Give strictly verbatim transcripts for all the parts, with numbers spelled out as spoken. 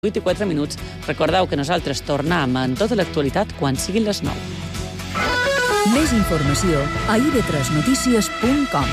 vuit i quatre minuts. Recordeu que nosaltres tornem en tota l'actualitat quan siguin les nou. Més informació a i ve tres notícies punt com.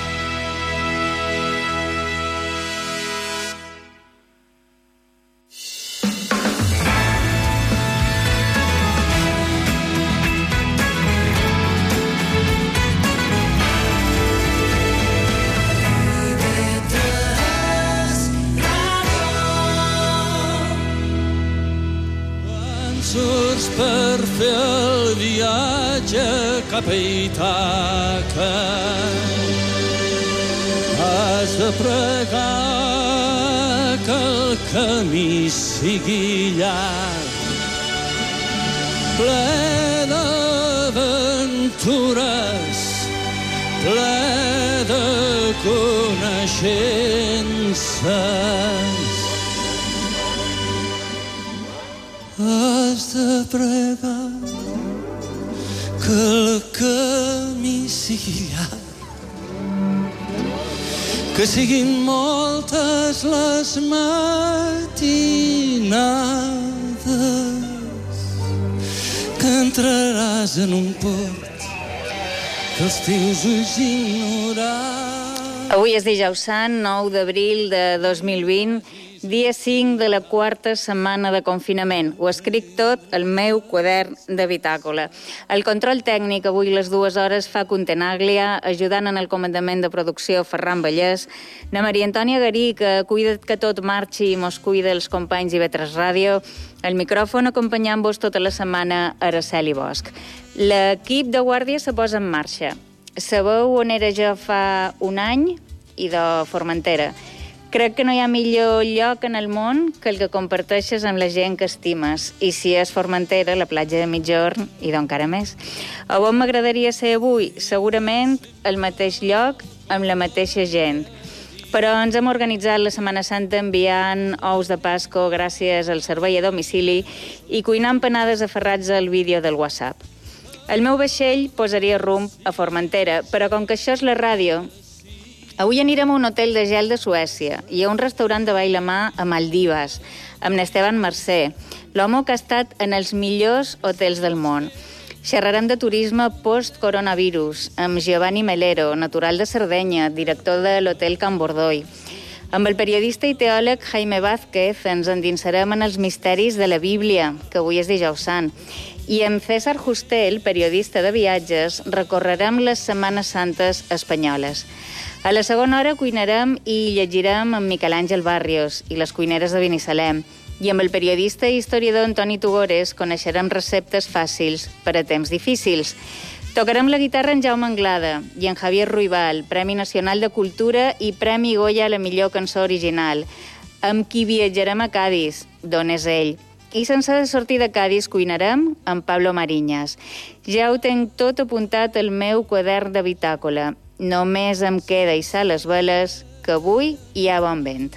Surts per fer el viatge cap a Ítaca. Has de pregar que el camí sigui llarg, ple d'aventures, ple de coneixences. Has de pregar que el camí sigui llarg, que siguin moltes les matinades, que entraràs en un port que els teus ulls ignoraran. Avui és dijous sant, nou d'abril de dos mil vint, dia cinc de la quarta setmana de confinament. Ho escric tot al meu quadern de bitàcola. El control tècnic avui les dues hores fa Contenaglia, ajudant en el comandament de producció Ferran Vallès, na Maria Antònia Garí, que cuida que tot marxi i mos cuida els companys i i ve tres Ràdio, el micròfon acompanyant-vos tota la setmana Araceli Bosch. L'equip de guàrdia se posa en marxa. Sabeu on era jo fa un any? I de Formentera. Crec que no hi ha millor lloc en el món que el que comparteixes amb la gent que estimes. I si és Formentera, la platja de Migjorn, i d'encara més. A on m'agradaria ser avui? Segurament al mateix lloc, amb la mateixa gent. Però ens hem organitzat la Setmana Santa enviant ous de Pasco gràcies al servei a domicili i cuinant panades aferrats al vídeo del WhatsApp. El meu vaixell posaria rumb a Formentera, però com que això és la ràdio, avui anirem a un hotel de gel de Suècia i a un restaurant de ball a mà a Maldives, amb n'Esteban Mercè, l'home que ha estat en els millors hotels del món. Xerrarem de turisme post-coronavirus, amb Giovanni Melero, natural de Sardenya, director de l'hotel Can Bordoi. Amb el periodista i teòleg Jaime Vázquez ens endinsarem en els misteris de la Bíblia, que avui és dijous sant. I amb César Justel, periodista de viatges, recorrerem les Setmanes Santes espanyoles. A la segona hora cuinarem i llegirem amb Miquel Àngel Barrios i les cuineres de Binissalem. I amb el periodista i historiador Antoni Tugores coneixerem receptes fàcils per a temps difícils. Tocarem la guitarra en Jaume Anglada i en Javier Ruibal, Premi Nacional de Cultura i Premi Goya a la millor cançó original. Amb qui viatjarem a Cádiz, d'on és ell. I sense de sortir de Cádiz cuinarem amb Pablo Mariñas. Ja ho tenc tot apuntat al meu quadern de bitàcola. Només em queda hissar les veles, que avui hi ha bon vent.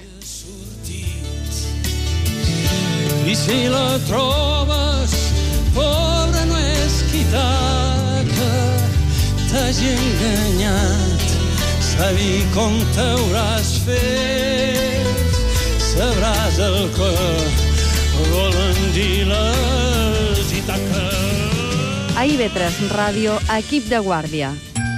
I si la trobes, pobra no és qui taca, t'hagi enganyat, sabi com t'hauràs fet, sabràs el que volen dir les Ítaques. A i ve tres Ràdio, equip de guàrdia.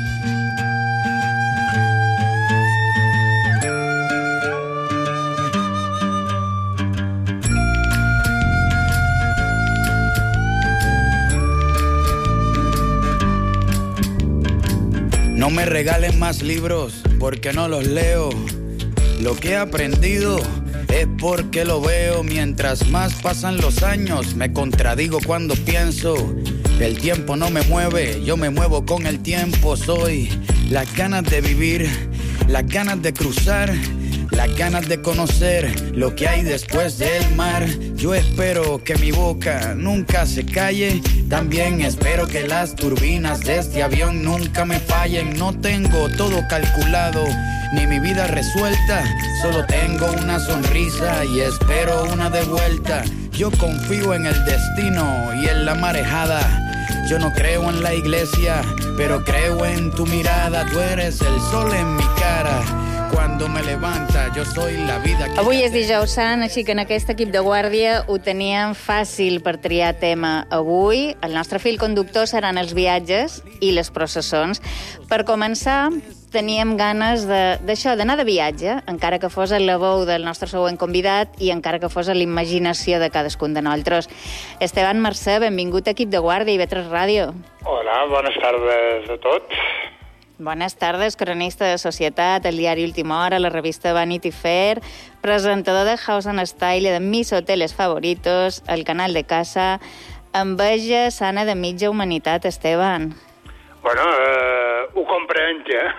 No me regalen más libros porque no los leo. Lo que he aprendido es porque lo veo. Mientras más pasan los años, me contradigo cuando pienso. El tiempo no me mueve, yo me muevo con el tiempo. Soy las ganas de vivir, las ganas de cruzar, las ganas de conocer lo que hay después del mar. Yo espero que mi boca nunca se calle. También espero que las turbinas de este avión nunca me fallen. No tengo todo calculado, ni mi vida resuelta. Solo tengo una sonrisa y espero una de vuelta. Yo confío en el destino y en la marejada. Yo no creo en la iglesia, pero creo en tu mirada. Tú eres el sol en mi cara. cuando me levanta, yo soy la vida que... Avui és dijous sant, així que en aquest equip de guàrdia ho teníem fàcil per triar tema avui. El nostre fil conductor seran els viatges i les processons. Per començar, teníem ganes d'això, d'anar de viatge, encara que fos en la veu del nostre següent convidat i encara que fos en la imaginació de cadascun de nosaltres. Esteban Mercè, benvingut a equip de guàrdia i Vetres Ràdio. Hola, bones tardes a tots. Bones tardes, cronista de Societat, el diari Última Hora, la revista Vanity Fair, presentador de House and Style i de Mis Hoteles Favoritos, el canal de casa, enveja sana de mitja humanitat, Esteban. Bueno, eh, ho comprenc, eh?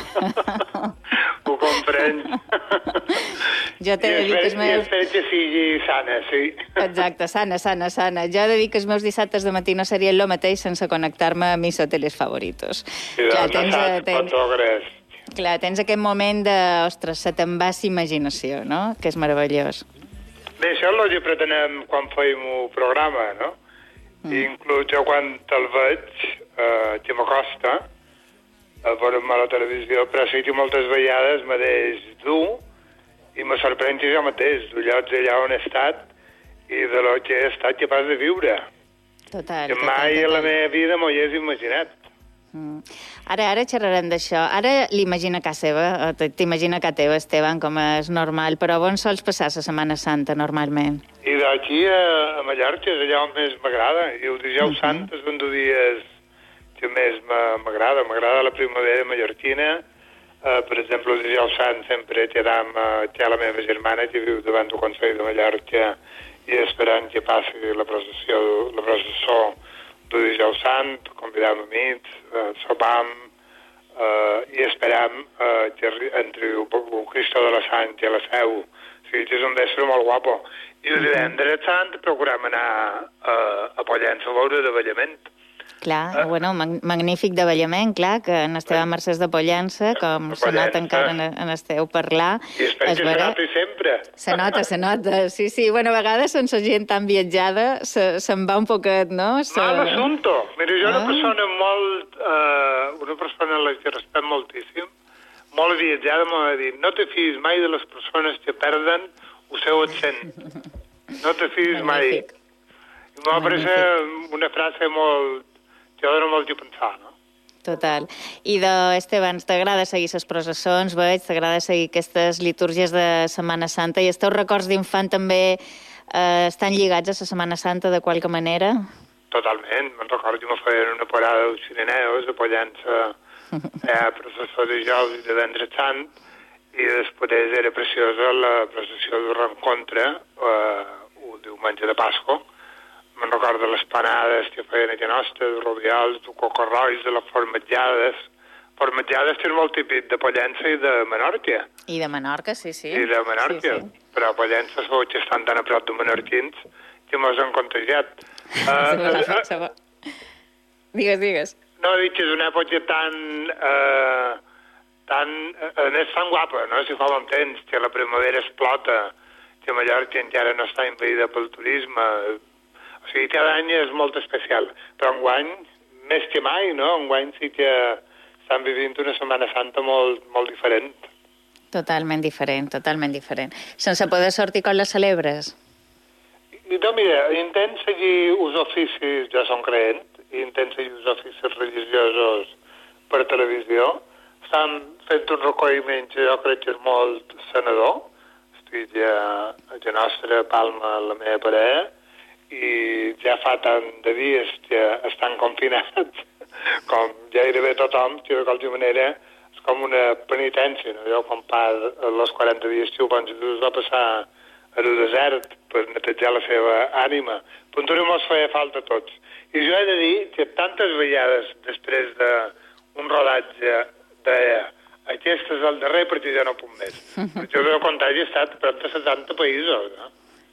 Ho comprenc. Jo t'he de dir que els meus... I espero que sigui sana, sí. Exacte, sana, sana, sana. Jo he de dir que els meus dissabtes de matí no serien el mateix sense connectar-me a Mis Hoteles Favoritos. Sí, doncs, tens, tens, tens, clar, tens aquest moment de, ostres, se te'n va s'imaginació, no? Que és meravellós. Bé, això és el que pretenem quan feim un programa, no? Mm. Inclús jo quan te'l veig, eh, que m'acosta, a veure-me a la televisió, però sí que moltes vegades me deix dur i me sorprèn que jo mateix, de llocs allà on he estat i de lo que he estat capaç de viure. Total, que total, mai total. a la meva vida m'ho hagués imaginat. Mm. Ara, ara xerrarem d'això. Ara l'imagina a casa seva, t'imagina a casa teva, Esteban, com és normal, però on sols passar la Setmana Santa, normalment? I d'aquí a, a Mallorca és allà on més m'agrada, i el dijous uh -huh. sant és un dels dies que més m'agrada. M'agrada la primavera mallorquina. Uh, per exemple, el dijous sant sempre quedam uh, que la meva germana, que viu davant del Consell de Mallorca, i esperant que passi la processió, la processó del dijous sant, convidam amics, uh, sopam, uh, i esperam uh, que entri el Cristo de la Sant i la Seu. O sigui, que és un vespre molt guapo. I el divendres sant procurem anar uh, a Pollença a veure d'avellament. Clar, uh, bueno, mag magnífic d'avellament, clar, que en Esteban Mercès de Pollença, com s'ha anat encara en, en esteu parlar. I espero que se noti sempre. Se nota, se nota, sí, sí. Bueno, a vegades sense gent tan viatjada se'n se va un poquet, no? Se... Mal assunto. Mira, jo ah. una persona molt... Uh, una persona a la que respecto moltíssim, molt viatjada, m'ha dit, no te fiïs mai de les persones que perden el seu accent. No te fiïs mai. I m'ha pareixer una frase molt... que dona molt de pensar, no? Total. I de, Esteban, t'agrada seguir les processons, veig? T'agrada seguir aquestes litúrgies de Setmana Santa? I els teus records d'infant també eh, estan lligats a la Setmana Santa de qualque manera? Totalment. Me'n recordo que me feien una parada dels Pirineus, a Pollença, eh, processó de dijous i de divendres sant, i després era preciosa la processió del reencontre, eh, el diumenge de Pasqua. Me'n recordo les panades que feien aquí nostra, de rodiols, de cocorrois, de les formatjades. Formatjades que és molt típic de Pollença i de Menorca. I de Menorca, sí, sí. I de Menorca. Sí, sí. Però a Pollença sabeu que estan tan a prop de menorquins que mos han contagiat. Uh, uh, uh, digues, digues. No, dic que és una època tan... Uh, tan uh, és tan guapa, no? Si fa bon temps, que la primavera explota, que Mallorca encara no està envaïda pel turisme. O sigui, cada any és molt especial. Però enguany, més que mai, no? Enguany sí que estan vivint una Setmana Santa molt, molt diferent. Totalment diferent, totalment diferent. Sense poder sortir com la celebres? No, mira, intent seguir els oficis, ja som creent, i intent seguir els oficis religiosos per televisió. Estan fent un recolliment que jo crec que és molt sanador. Estic ja a la nostra Palma, la meva parella, i ja fa tant de dies que estan confinats, com gairebé tothom, que de qualsevol manera és com una penitència, no? Jo, com pa, els quaranta dies que ho van va passar al desert per netejar la seva ànima, però encara mos feia falta a tots. I jo he de dir que tantes vegades després d'un rodatge deia aquest és el darrer perquè ja no puc més. Perquè el meu contagi ha estat prop de setanta països, no?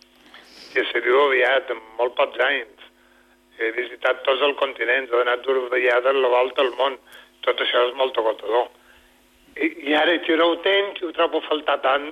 Que se diu aviat, en molt pocs anys. He visitat tots els continents, he donat dues vegades la volta al món. Tot això és molt agotador. I, i ara que no ho tenc, ho trobo a faltar tant,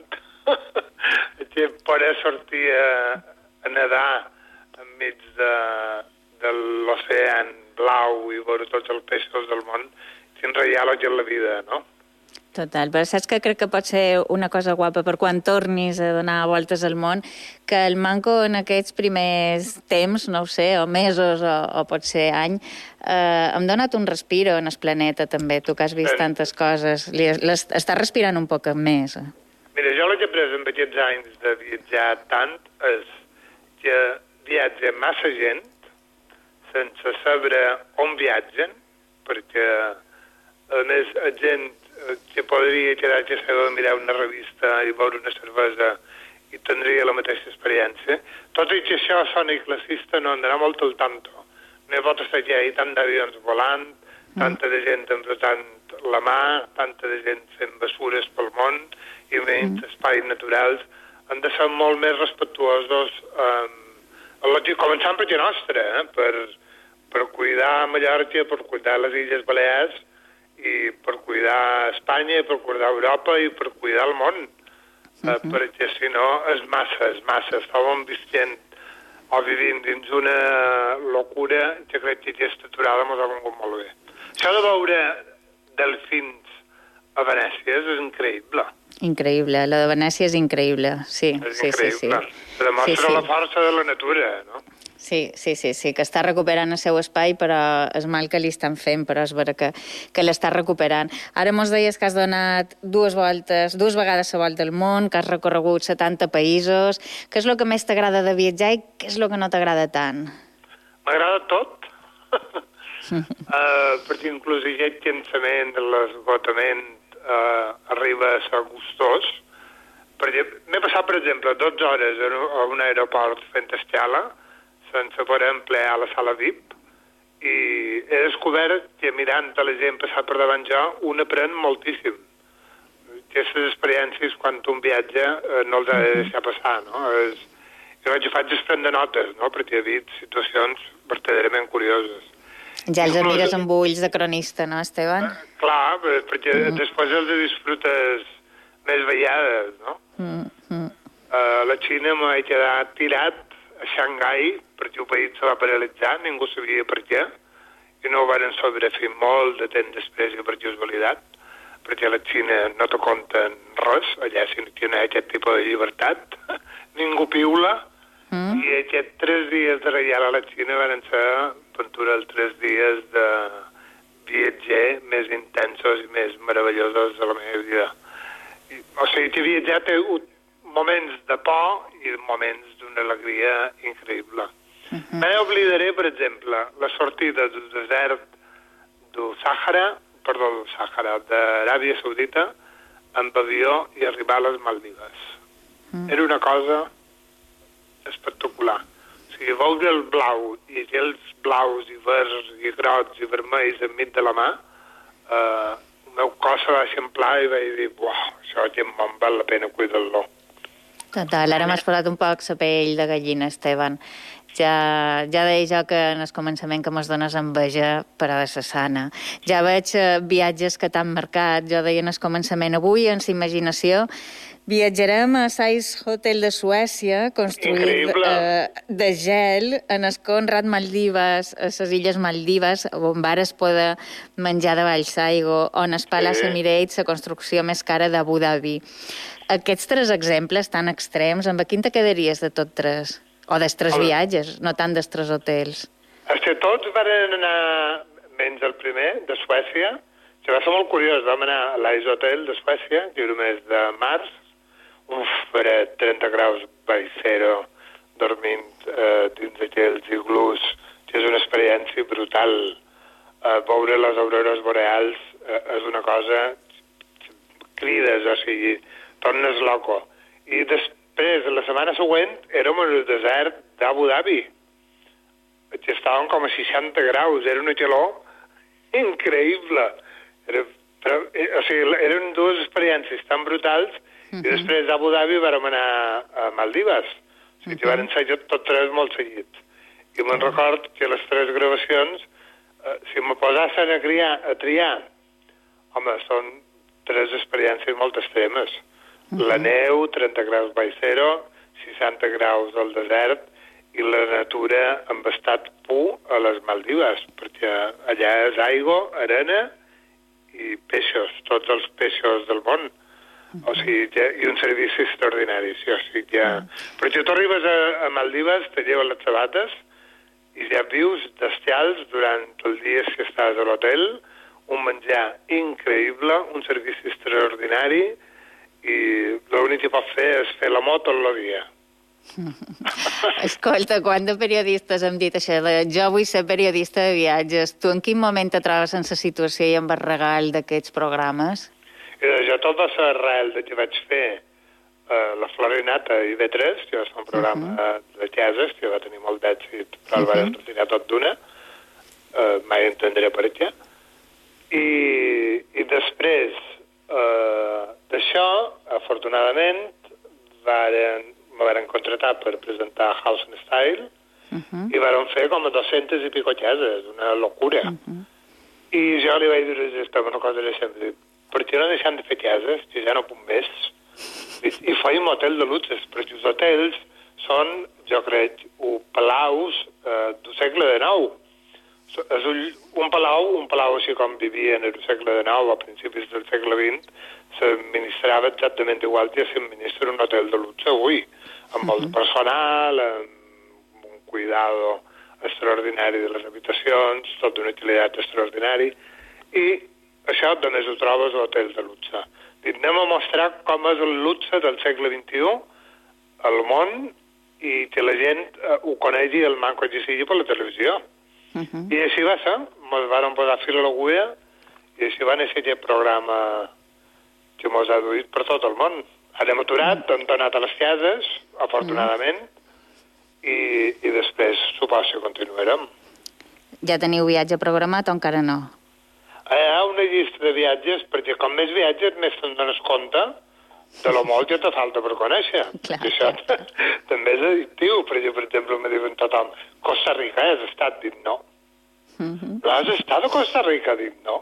que poder sortir a, a nedar enmig de, de l'oceà blau i veure tots els peixos del món, que en real és la vida, no? Total, però saps que crec que pot ser una cosa guapa per quan tornis a donar voltes al món, que el manco en aquests primers temps, no ho sé, o mesos o, o pot ser any, eh, hem donat un respiro en el planeta també, tu que has vist sí. tantes coses, li, les, estàs respirant un poc més. Mira, jo el que he après amb aquests anys de viatjar tant és que viatja massa gent sense saber on viatgen, perquè a més gent que podria quedar-se a mirar una revista i veure una cervesa i tindria la mateixa experiència. Tot i que això sona classista, no, hem d'anar molt al tanto. No hi pot estar aquí, hi tant d'avions volant, tanta de gent embrutant la mà, tanta de gent fent bessures pel món i menys mm. espais naturals. Han de ser molt més respectuosos, eh, començant per la nostra, eh, per, per cuidar Mallorca, per cuidar les Illes Balears, i per cuidar Espanya, per cuidar Europa i per cuidar el món. Uh -huh. uh, perquè si no és massa, és massa. Estàvem visquent o vivint dins una locura que crec que aquesta aturada ens ha vingut molt bé. Això de veure delfins a Venècia és increïble. Increïble, la de Venècia és increïble, sí. És sí, increïble. Sí, sí. Demostra sí, sí. la força de la natura, no? Sí, sí, sí, sí, que està recuperant el seu espai, però és mal que li estan fent, però és vera que, que l'està recuperant. Ara mos deies que has donat dues voltes, dues vegades la volta al món, que has recorregut setanta països. Què és el que més t'agrada de viatjar i què és el que no t'agrada tant? M'agrada tot. uh, perquè inclús aquest cansament de l'esgotament uh, arriba a ser gustós. Perquè m'he passat, per exemple, dotze hores a un aeroport fent escala sense poder emplear a la sala V I P, i he descobert que mirant a la gent passar per davant jo, un aprèn moltíssim. Aquestes experiències, quan un viatja, eh, no els ha de deixar passar, no? És, jo vaig, faig prendre notes, no?, perquè he vist situacions verdaderament curioses. Ja els Inclús, mires amb ulls de cronista, no, Esteban? Eh, clar, perquè mm -hmm. després els disfrutes més veiades, no? Mm -hmm. uh, la Xina m'ha quedat tirat a Xangai, perquè el país se va paralitzar, ningú sabia per què, i no ho van saber fer molt de temps després i per casualitat, perquè a la Xina no te compten res, allà si no hi ha aquest tipus de llibertat, ningú piula, mm. i aquests tres dies de reial a la Xina van ser, aventura, els tres dies de viatger més intensos i més meravellosos de la meva vida. I, o sigui, que viatjar té moments de por i moments d'una alegria increïble. Uh -huh. Me n'oblidaré, per exemple, la sortida del desert del Sàhara, perdó, del Sàhara, d'Aràbia Saudita, amb avió i arribar a les Maldives. Uh -huh. Era una cosa espectacular. O sigui, veure el blau i aquells blaus i verds i grocs i vermells enmig de la mà, eh, el meu cos se va eixamplar i vaig dir, uau, això que em val la pena cuidar-lo. Total, ara m'has posat un poc la pell de gallina, Esteban. Ja, ja deia jo que en el començament que mos dones enveja, però de sa sana. Ja veig eh, viatges que t'han marcat. Jo deia en el començament, avui, en sa imaginació, viatjarem a Sais Hotel de Suècia, construït eh, de gel, en el Conrad Maldives, a les Illes Maldives, on vares poder menjar de baix l'aigua, on el Palace Emirates, la construcció més cara d'Abu Dhabi. Aquests tres exemples tan extrems, amb quin te quedaries de tots tres? O dels tres viatges, no tant dels tres hotels. És que tots van anar, menys el primer, de Suècia, que va ser molt curiós. Vam anar a l'Ice Hotel de Suècia, que era el mes de març, uf, era trenta graus baix zero, dormint eh, dins d'aquells iglús, que és una experiència brutal. Eh, veure les aurores boreals eh, és una cosa, crides, o sigui, tornes loco. I després, la setmana següent, érem en el desert d'Abu Dhabi, que estaven com a seixanta graus, era una calor increïble. Era, però, o sigui, eren dues experiències tan brutals, uh-huh. i després d'Abu Dhabi vam anar a Maldives, o sigui, que uh-huh. van ser tots tres molt seguits. I me'n uh-huh. record que les tres gravacions, eh, si me posassen a, criar, a triar, home, són tres experiències molt extremes. Uh-huh. La neu, trenta graus baix zero, seixanta graus al desert, i la natura amb estat pur a les Maldives, perquè allà és aigua, arena i peixos, tots els peixos del món. O sigui, ja, i un servici extraordinari, sí, o sigui, ja... Però si tu arribes a, a Maldives, te lleves les sabates i ja vius d'estials durant el dia si estàs a l'hotel, un menjar increïble, un servici extraordinari i l'únic que pots fer és fer la moto tot el dia. Escolta, quant de periodistes hem dit això de jo vull ser periodista de viatges. Tu en quin moment te trobes en la situació i amb el regal d'aquests programes? I jo tot va ser arrel de que vaig fer uh, la Florinata i B tres, que va ser un programa uh -huh. de jazzes, que va tenir molt d'èxit, però el uh -huh. van retirar tot d'una, uh, mai entendré per què. I, i després uh, d'això, afortunadament, varen, me varen contratar per presentar House and Style uh -huh. i varen fer com a dos-centes i pico jazzes, una locura. Uh -huh. I jo li vaig dir a l'Esteve una cosa de sempre, per què no deixem de fer cases, que ja no puc més? I, i feim hotel de luxes, perquè els hotels són, jo crec, un palaus eh, del segle de nou. És un, un palau, un palau així com vivien en el segle de nou, a principis del segle vint, s'administrava exactament igual que s'administra un hotel de luxe avui, amb molt de personal, amb un cuidado extraordinari de les habitacions, tot d'una utilitat extraordinari, i això només ho trobes a hotels de luxe. Dic, anem a mostrar com és el luxe del segle vint-i-u al món i que la gent uh, ho conegui el manco que sigui per la televisió. Uh -huh. I així va ser. Ens van posar fil a l'agulla i així va néixer aquest programa que ens ha duit per tot el món. Ara hem aturat, hem tornat a les cases, afortunadament, uh -huh. i, i després suposo que continuarem. Ja teniu viatge programat o encara no? Hi ha una llista de viatges, perquè com més viatges, més te'n dones compte de lo molt que te falta per conèixer. Clar, això clar. també és addictiu, perquè, per exemple, me diuen tothom, Costa Rica, has estat? Dic, no. Uh -huh. Has estat a Costa Rica? Dic, no.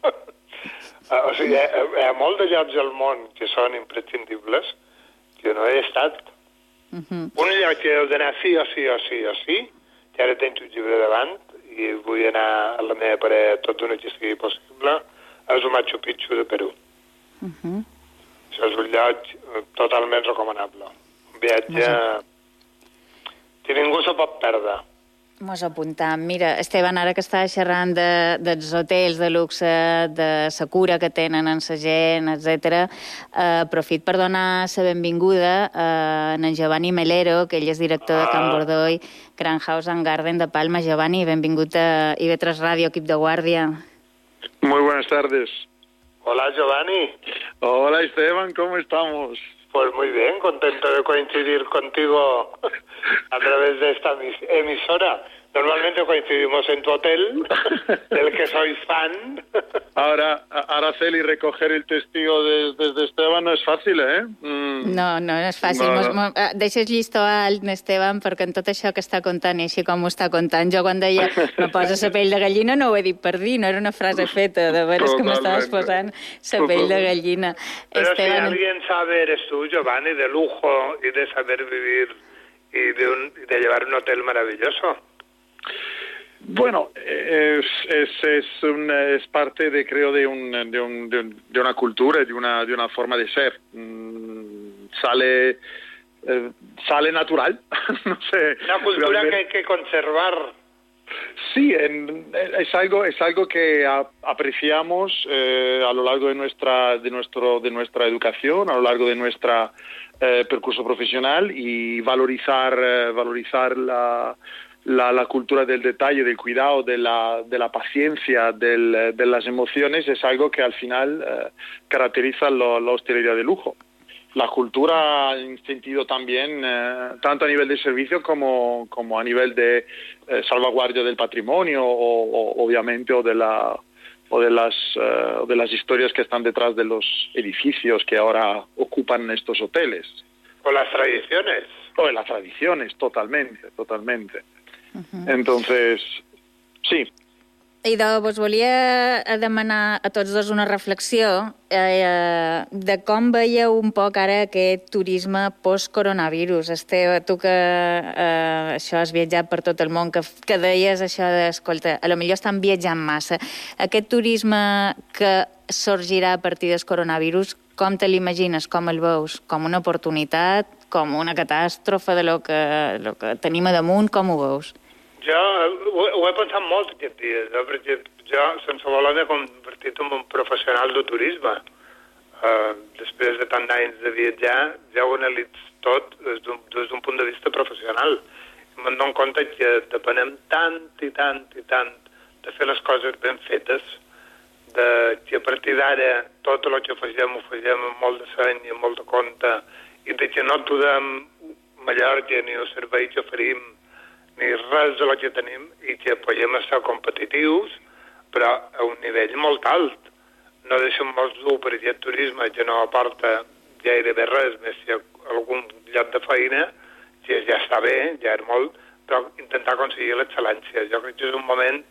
O sigui, hi ha, hi ha molt de llocs al món que són imprescindibles que no he estat. Uh -huh. Un lloc que heu d'anar sí o sí o sí o sí, que ara tens un llibre davant, i vull anar a la meva parella tot d'una que sigui possible, és el Machu Picchu de Perú. Uh -huh. Això és un lloc totalment recomanable. Un viatge que ningú se pot perdre. Mos apuntam. Mira, Esteban, ara que estàs xerrant de, dels hotels de luxe, de la cura que tenen en la gent, etcètera, eh, aprofit per donar la benvinguda a en Giovanni Melero, que ell és director ah. de Can Bordoi, Grand House and Garden de Palma. Giovanni, benvingut a I V tres Ràdio, equip de guàrdia. Muy buenas tardes. Hola, Giovanni. Hola, Esteban, ¿cómo estamos? Pues muy bien, contento de coincidir contigo a través de esta emisora. Normalmente coincidimos en tu hotel, del que soy fan. Ahora, Araceli, recoger el testigo desde de, de Esteban no és fàcil, eh? Mm. No, no, no és fàcil. No, no. Mos, mos, deixes llistó alt, Esteban, perquè en tot això que està contant, i així com ho està contant, jo quan deia me posa la pell de gallina no ho he dit per dir, no era una frase feta, de veres que m'estaves posant la pell de gallina. Pero Esteban... si alguien sabe, eres tú, Giovanni, de lujo y de saber vivir y de, un, de llevar un hotel maravilloso. Bueno, es, es, es, un, es parte de, creo, de, un, de, un, de, un, de una cultura y de una, de una forma de ser. Mm, sale, eh, sale natural. No sé. Una cultura realmente... que hay que conservar. Sí, en, es algo es algo que a, apreciamos eh, a lo largo de nuestra de nuestro de nuestra educación, a lo largo de nuestra eh, percurso profesional, y valorizar eh, valorizar la La, la cultura del detalle, del cuidado, de la, de la paciencia, del, de las emociones, es algo que al final eh, caracteriza lo, la hostelería de lujo. La cultura en sentido también, eh, tanto a nivel de servicio como, como a nivel de eh, salvaguardia del patrimonio, o, o, obviamente, o de, la, o, de las, uh, de las historias que están detrás de los edificios que ahora ocupan estos hoteles. O las tradiciones. O de las tradiciones, totalmente, totalmente. Uh-huh. Entonces, sí. I de, vos volia demanar a tots dos una reflexió eh, de com veieu un poc ara aquest turisme post-coronavirus. Esteve, tu que eh, això has viatjat per tot el món, que, que deies això d'escolta, a lo millor estan viatjant massa. Aquest turisme que sorgirà a partir del coronavirus, com te l'imagines, com el veus? Com una oportunitat, com una catàstrofe de lo que, lo que tenim a damunt, com ho veus? Jo ho, ho he pensat molt aquests dies, eh? Perquè jo, sense voler, m'he convertit en un professional de turisme. Uh, després de tant d'anys de viatjar, ja ho analitzo tot des d'un punt de vista professional. I me'n dono compte que depenem tant i tant i tant de fer les coses ben fetes, de que a partir d'ara tot el que fagem ho fagem amb molt de seny i amb molt de compte, i de que no tudem Mallorca ni el servei que oferim ni res de lo que tenim, i que podem estar competitius, però a un nivell molt alt. No deixem molts dur per aquest turisme que no aporta gairebé res, més que algun lloc de feina, que ja està bé, ja és molt, però intentar aconseguir l'excel·lència. Jo crec que és un moment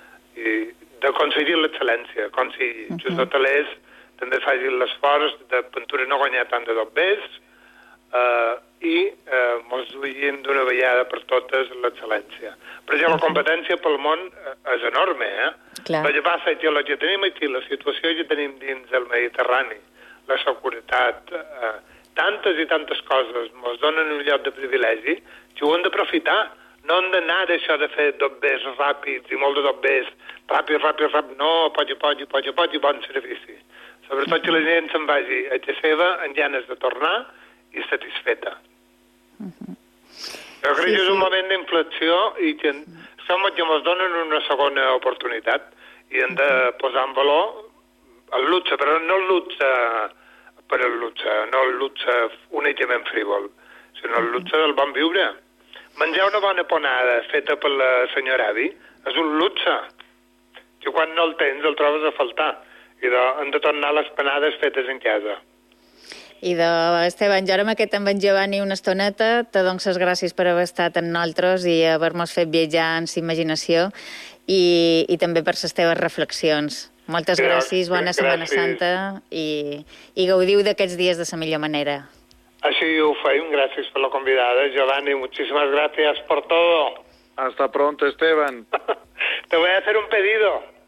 d'aconseguir l'excel·lència, aconseguir. Uh -huh. Els hotelers també facin l'esforç de pintura no guanyar tant de dobbers, uh, i eh, mos duien d'una vegada per totes l'excel·lència. Però ja la competència pel món és enorme, eh? Clar. El que passa és que el que tenim aquí, la situació que tenim dins del Mediterrani, la seguretat, eh, tantes i tantes coses mos donen un lloc de privilegi que ho hem d'aprofitar. No hem d'anar d'això de fer dobbers ràpids i molt de dobbers, ràpid, ràpid, ràpid, no, poc a poc, poc a poc i bon servici. Sobretot que la gent se'n vagi a casa seva amb ganes de tornar i satisfeta. Uh-huh. Jo crec sí, que és un sí. moment d'inflexió i que som que ens donen una segona oportunitat i hem de posar en valor el luxe, però no el luxe per el luxe, no el luxe únicament frívol, sinó el luxe del bon viure. Menjar una bona ponada feta per la senyora avi és un luxe, que quan no el tens el trobes a faltar, i de, hem de tornar les panades fetes en casa. I de Esteban, jo ara m'he quedat amb en Giovanni una estoneta, te dono les gràcies per haver estat amb nosaltres i haver-nos fet viatjar en sa imaginació i, i també per les teves reflexions. Moltes gràcies, bona Setmana Santa i, i gaudiu d'aquests dies de la millor manera. Així ho feim, gràcies per la convidada, Giovanni, muchísimas gracias por todo. Hasta pronto, Esteban. Te voy a hacer un pedido.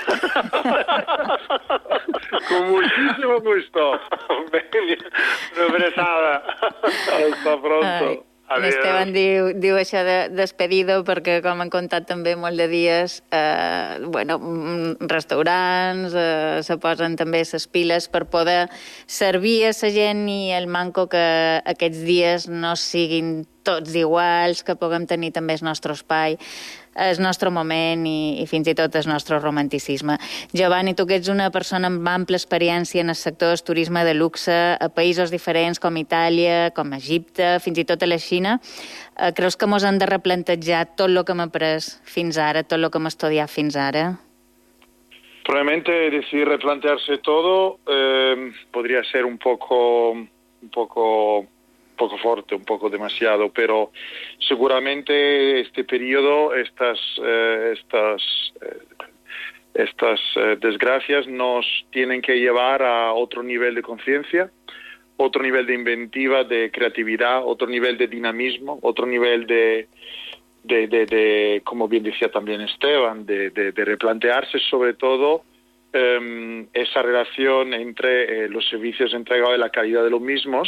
Con muchísimo gusto. Una abraçada. Hasta pronto. L'Esteban diu, diu això de despedido perquè, com han contat també molt de dies, eh, bueno, restaurants eh, se posen també les piles per poder servir a la gent i el manco que aquests dies no siguin tots iguals, que puguem tenir també el nostre espai, el nostre moment i, i fins i tot el nostre romanticisme. Giovanni, tu que ets una persona amb ampla experiència en el sector del turisme de luxe a països diferents com Itàlia, com Egipte, fins i tot a la Xina, eh, creus que mos hem de replantejar tot el que hem après fins ara, tot el que hem estudiat fins ara? Probablemente decir replantearse todo eh, podría ser un poco, un poco poco fuerte, un poco demasiado, pero seguramente este periodo, estas, eh, estas, eh, estas eh, desgracias nos tienen que llevar a otro nivel de conciencia, otro nivel de inventiva, de creatividad, otro nivel de dinamismo, otro nivel de, de, de, de como bien decía también Esteban, de, de, de replantearse sobre todo eh, esa relación entre eh, los servicios entregados y la calidad de los mismos,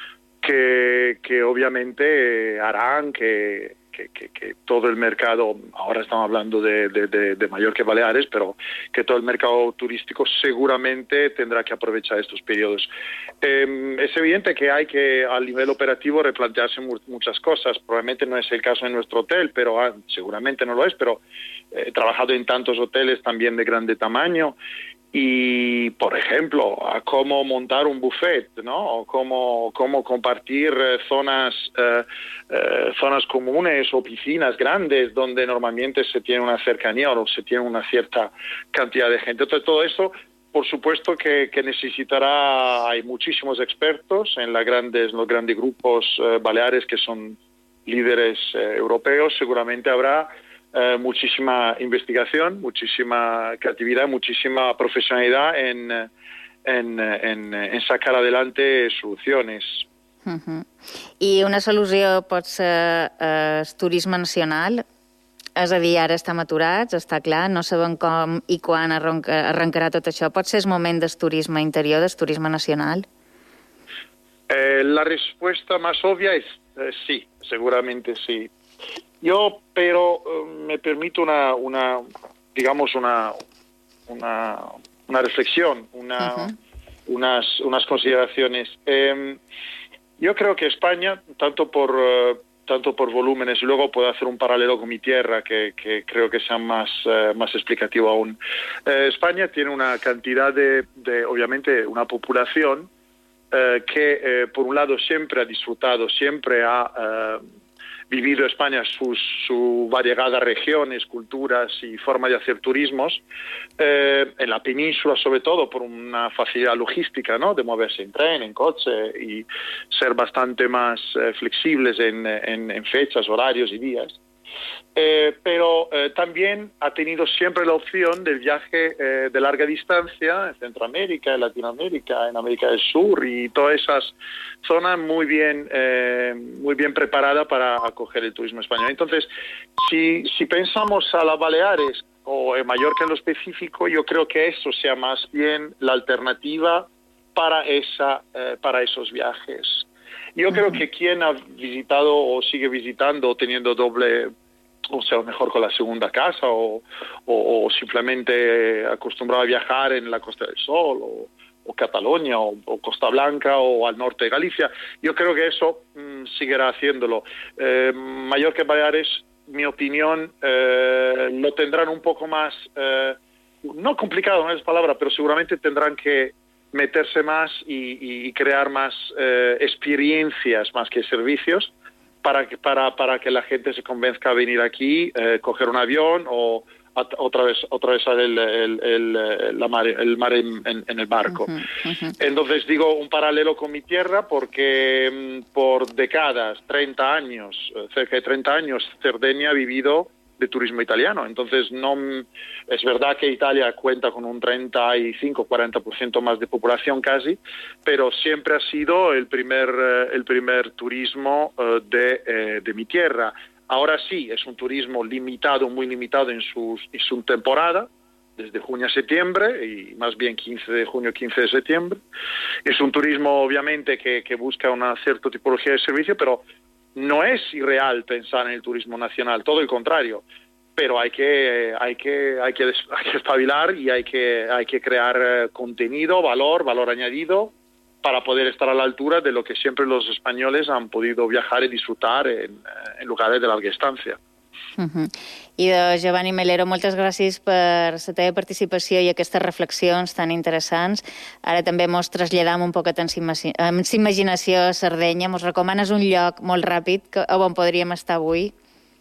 Que, que obviamente eh, harán que, que, que, que todo el mercado, ahora estamos hablando de, de, de, de Mallorca y Baleares, pero que todo el mercado turístico seguramente tendrá que aprovechar estos periodos. Eh, es evidente que hay que, a nivel operativo, replantearse mu muchas cosas. Probablemente no es el caso en nuestro hotel, pero ah, seguramente no lo es, pero he trabajado en tantos hoteles también de grande tamaño. Y, por ejemplo, a cómo montar un buffet, ¿no? O cómo, cómo compartir eh, zonas, eh, eh, zonas comunes o piscinas grandes donde normalmente se tiene una cercanía o se tiene una cierta cantidad de gente. Entonces, todo eso, por supuesto que, que necesitará, hay muchísimos expertos en la grandes, los grandes grupos eh, baleares que son líderes eh, europeos, seguramente habrá eh, muchísima investigación, muchísima creatividad, muchísima profesionalidad en, en, en, en sacar adelante soluciones. Uh-huh. I una solució pot ser eh, el turisme nacional? És a dir, ara estem aturats, està clar, no sabem com i quan arranca, arrencarà tot això. Pot ser el moment del turisme interior, del turisme nacional? Eh, la respuesta más obvia es eh, sí, seguramente sí. Yo, pero eh, me permito una, una digamos, una, una, una reflexión, una, uh-huh. unas, unas consideraciones. Eh, yo creo que España, tanto por... Uh, tanto por volúmenes, y luego puedo hacer un paralelo con mi tierra que, que creo que sea más, uh, más explicativo aún. Eh, España tiene una cantidad de, de obviamente, una población uh, que, eh, por un lado, siempre ha disfrutado, siempre ha uh, vivido España sus, su variegada regiones, culturas y forma de hacer turismos, eh, en la península sobre todo por una facilidad logística, ¿no?, de moverse en tren, en coche y ser bastante más eh, flexibles en, en, en fechas, horarios y días. Eh, pero eh, también ha tenido siempre la opción del viaje eh, de larga distancia en Centroamérica, en Latinoamérica, en América del Sur y todas esas zonas muy bien, eh, muy bien preparadas para acoger el turismo español. Entonces, si, si pensamos a las Baleares o en Mallorca en lo específico, yo creo que eso sea más bien la alternativa para, esa, eh, para esos viajes. Yo creo que quien ha visitado o sigue visitando teniendo doble, o sea, mejor con la segunda casa o, o, o simplemente acostumbrado a viajar en la Costa del Sol o, o Cataluña o, o Costa Blanca o al norte de Galicia, yo creo que eso mmm, seguirá haciéndolo. Eh, Mallorca y Baleares, mi opinión, eh, lo tendrán un poco más, eh, no complicado, no es palabra, pero seguramente tendrán que meterse más y, y crear más eh, experiencias más que servicios para que, para, para que la gente se convenzca a venir aquí, eh, coger un avión o a, otra vez atravesar el, el, el, la mar, el mar en, en, en el barco. Uh-huh, uh-huh. Entonces digo un paralelo con mi tierra porque mmm, por décadas, treinta años, cerca de treinta años, Cerdeña ha vivido de turismo italiano. Entonces, no es verdad que Italia cuenta con un treinta y cinco a cuarenta por ciento más de población casi, pero siempre ha sido el primer, el primer turismo uh, de, eh, de mi tierra. Ahora sí, es un turismo limitado, muy limitado en, sus, en su temporada, desde junio a septiembre, y más bien quince de junio, quince de septiembre. Es un turismo, obviamente, que, que busca una cierta tipología de servicio, pero no es irreal pensar en el turismo nacional, todo el contrario, pero hay que hay que hay que, hay que espabilar y hay que hay que crear contenido, valor, valor añadido para poder estar a la altura de lo que siempre los españoles han podido viajar y disfrutar en, en lugares de larga estancia. Uh-huh. I de Giovanni Melero, moltes gràcies per la teva participació i aquestes reflexions tan interessants. Ara també mos traslladam un poquet en la imaginació a Sardenya. Mos recomanes un lloc molt ràpid que, on podríem estar avui?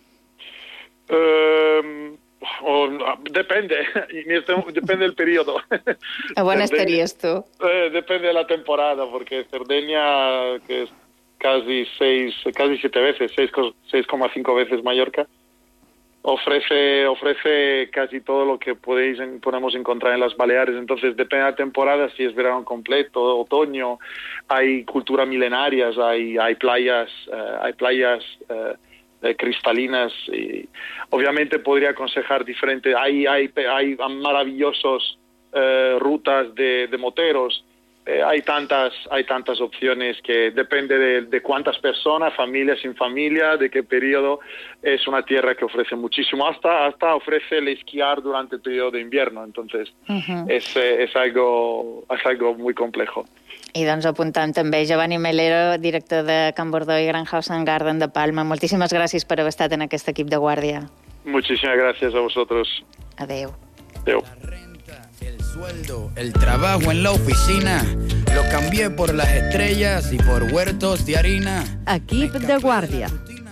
Uh, oh, depende, depende del periodo. ¿A on estaries tu? Eh, depende de la temporada, porque Cerdeña, que es casi seis, casi siete veces, seis coma cinco veces Mallorca, ofrece ofrece casi todo lo que podéis en, podemos encontrar en las Baleares. Entonces depende de la temporada, si es verano completo, otoño, hay culturas milenarias, hay hay playas uh, hay playas uh, eh, cristalinas y obviamente podría aconsejar diferentes, hay hay hay maravillosos uh, rutas de, de moteros. Eh, hay tantas hay tantas opciones que depende de, de cuántas personas, familia, sin familia, de qué periodo. Es una tierra que ofrece muchísimo, hasta hasta ofrece el esquiar durante el periodo de invierno, entonces uh-huh. es, es, algo, es algo muy complejo. I doncs apuntant també Giovanni Melero, director de Can Bordó i Grand House and Garden de Palma. Moltíssimes gràcies per haver estat en aquest equip de Guàrdia. Muchísimas gracias a vosotros. Adeu. Adeu. El sueldo, el trabajo en la oficina, lo cambié por las estrellas y por huertos de harina. Equip de Guàrdia.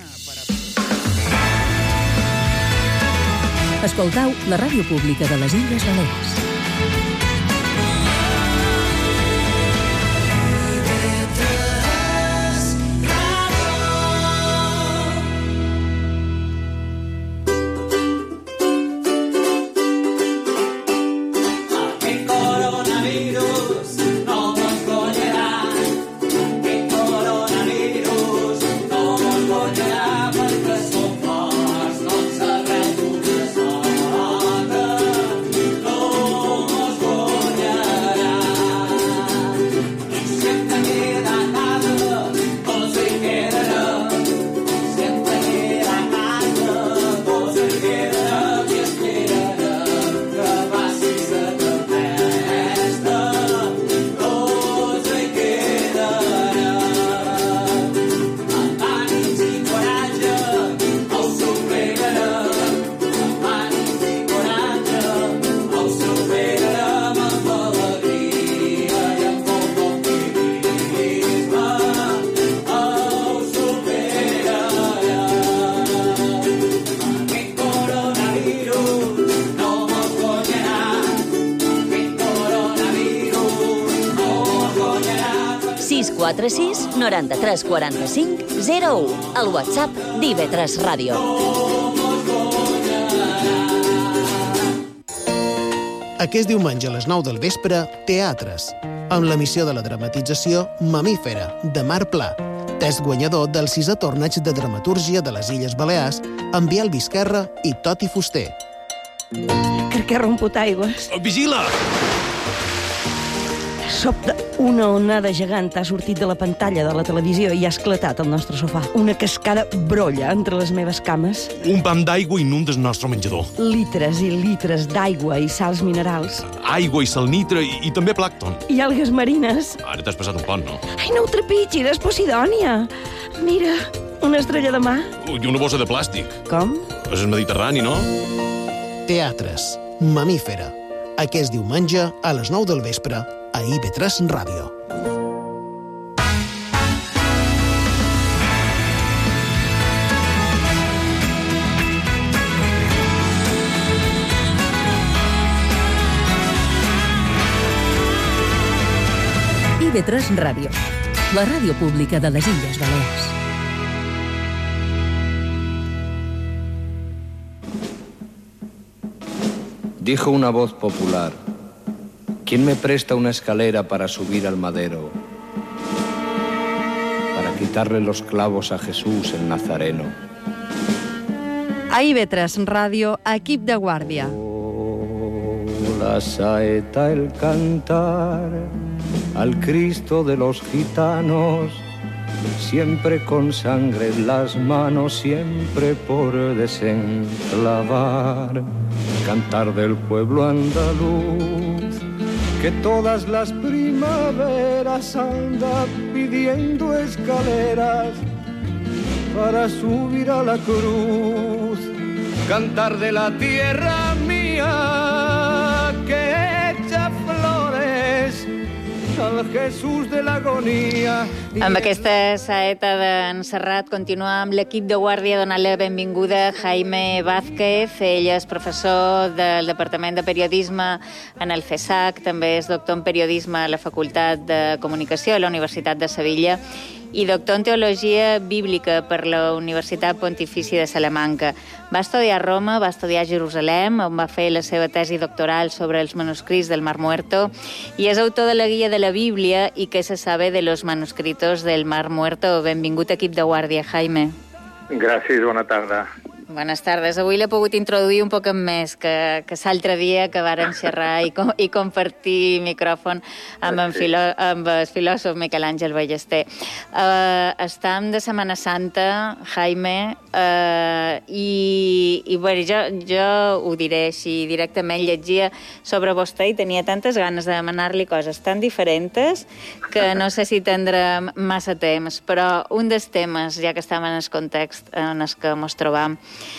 Escoltau la ràdio pública de les Illes Balears. quatre sis noranta-tres quaranta-cinc zero u, al WhatsApp d'I V tres Ràdio. Aquest diumenge a les nou del vespre, Teatres, amb l'emissió de la dramatització Mamífera, de Marc Pla, test guanyador del sisè torneig de dramatúrgia de les Illes Balears, amb Biel Vizquerra i Toti Fuster. Crec que ha romput aigües. Vigila! Sobte, una onada gegant ha sortit de la pantalla de la televisió i ha esclatat al nostre sofà. Una cascada brolla entre les meves cames. Un pam d'aigua inunda el nostre menjador. Litres i litres d'aigua i sals minerals. Aigua i salnitre i, i també plàcton. I algues marines. Ara t'has passat un pont, no? Ai, no ho trepitgis, és Posidònia. Mira, una estrella de mar. I una bossa de plàstic. Com? És el Mediterrani, no? Teatres, Mamífera. Aquest diumenge a les nou del vespre a I V tres Ràdio. I V tres Ràdio, la ràdio pública de les Illes Balears. Dijo una voz popular: ¿quién me presta una escalera para subir al madero? Para quitarle los clavos a Jesús el Nazareno. A I V tres Ràdio, equip de guàrdia. Oh, la saeta, el cantar al Cristo de los gitanos, siempre con sangre en las manos, siempre por desenclavar. Cantar del pueblo andaluz, que todas las primaveras anda pidiendo escaleras para subir a la cruz. Cantar de la tierra mía que echa flores al Jesús de l'agonia. Amb aquesta saeta d'en Serrat continuem amb l'equip de guàrdia donant la benvinguda a Jaime Vázquez. Ell és professor del Departament de Periodisme en el CESAC, també és doctor en Periodisme a la Facultat de Comunicació a la Universitat de Sevilla i doctor en Teologia Bíblica per la Universitat Pontifícia de Salamanca. Va estudiar a Roma, va estudiar a Jerusalem, on va fer la seva tesi doctoral sobre els manuscrits del Mar Muerto i és autor de la Guia de la Bíblia i què se sabe de los manuscritos del Mar Muerto. Benvingut, equip de guàrdia, Jaime. Gràcies, bona tarda. Bones tardes. Avui l'he pogut introduir un poc més que, que l'altre dia que vàrem xerrar i, com, i compartir micròfon amb, en filò, amb el filòsof Miquel Àngel Ballester. Uh, estem de Setmana Santa, Jaime, uh, i, i bueno, jo, jo ho diré així directament, llegia sobre vostè i tenia tantes ganes de demanar-li coses tan diferents que no sé si tindrem massa temps, però un dels temes, ja que estem en el context en el que ens trobam,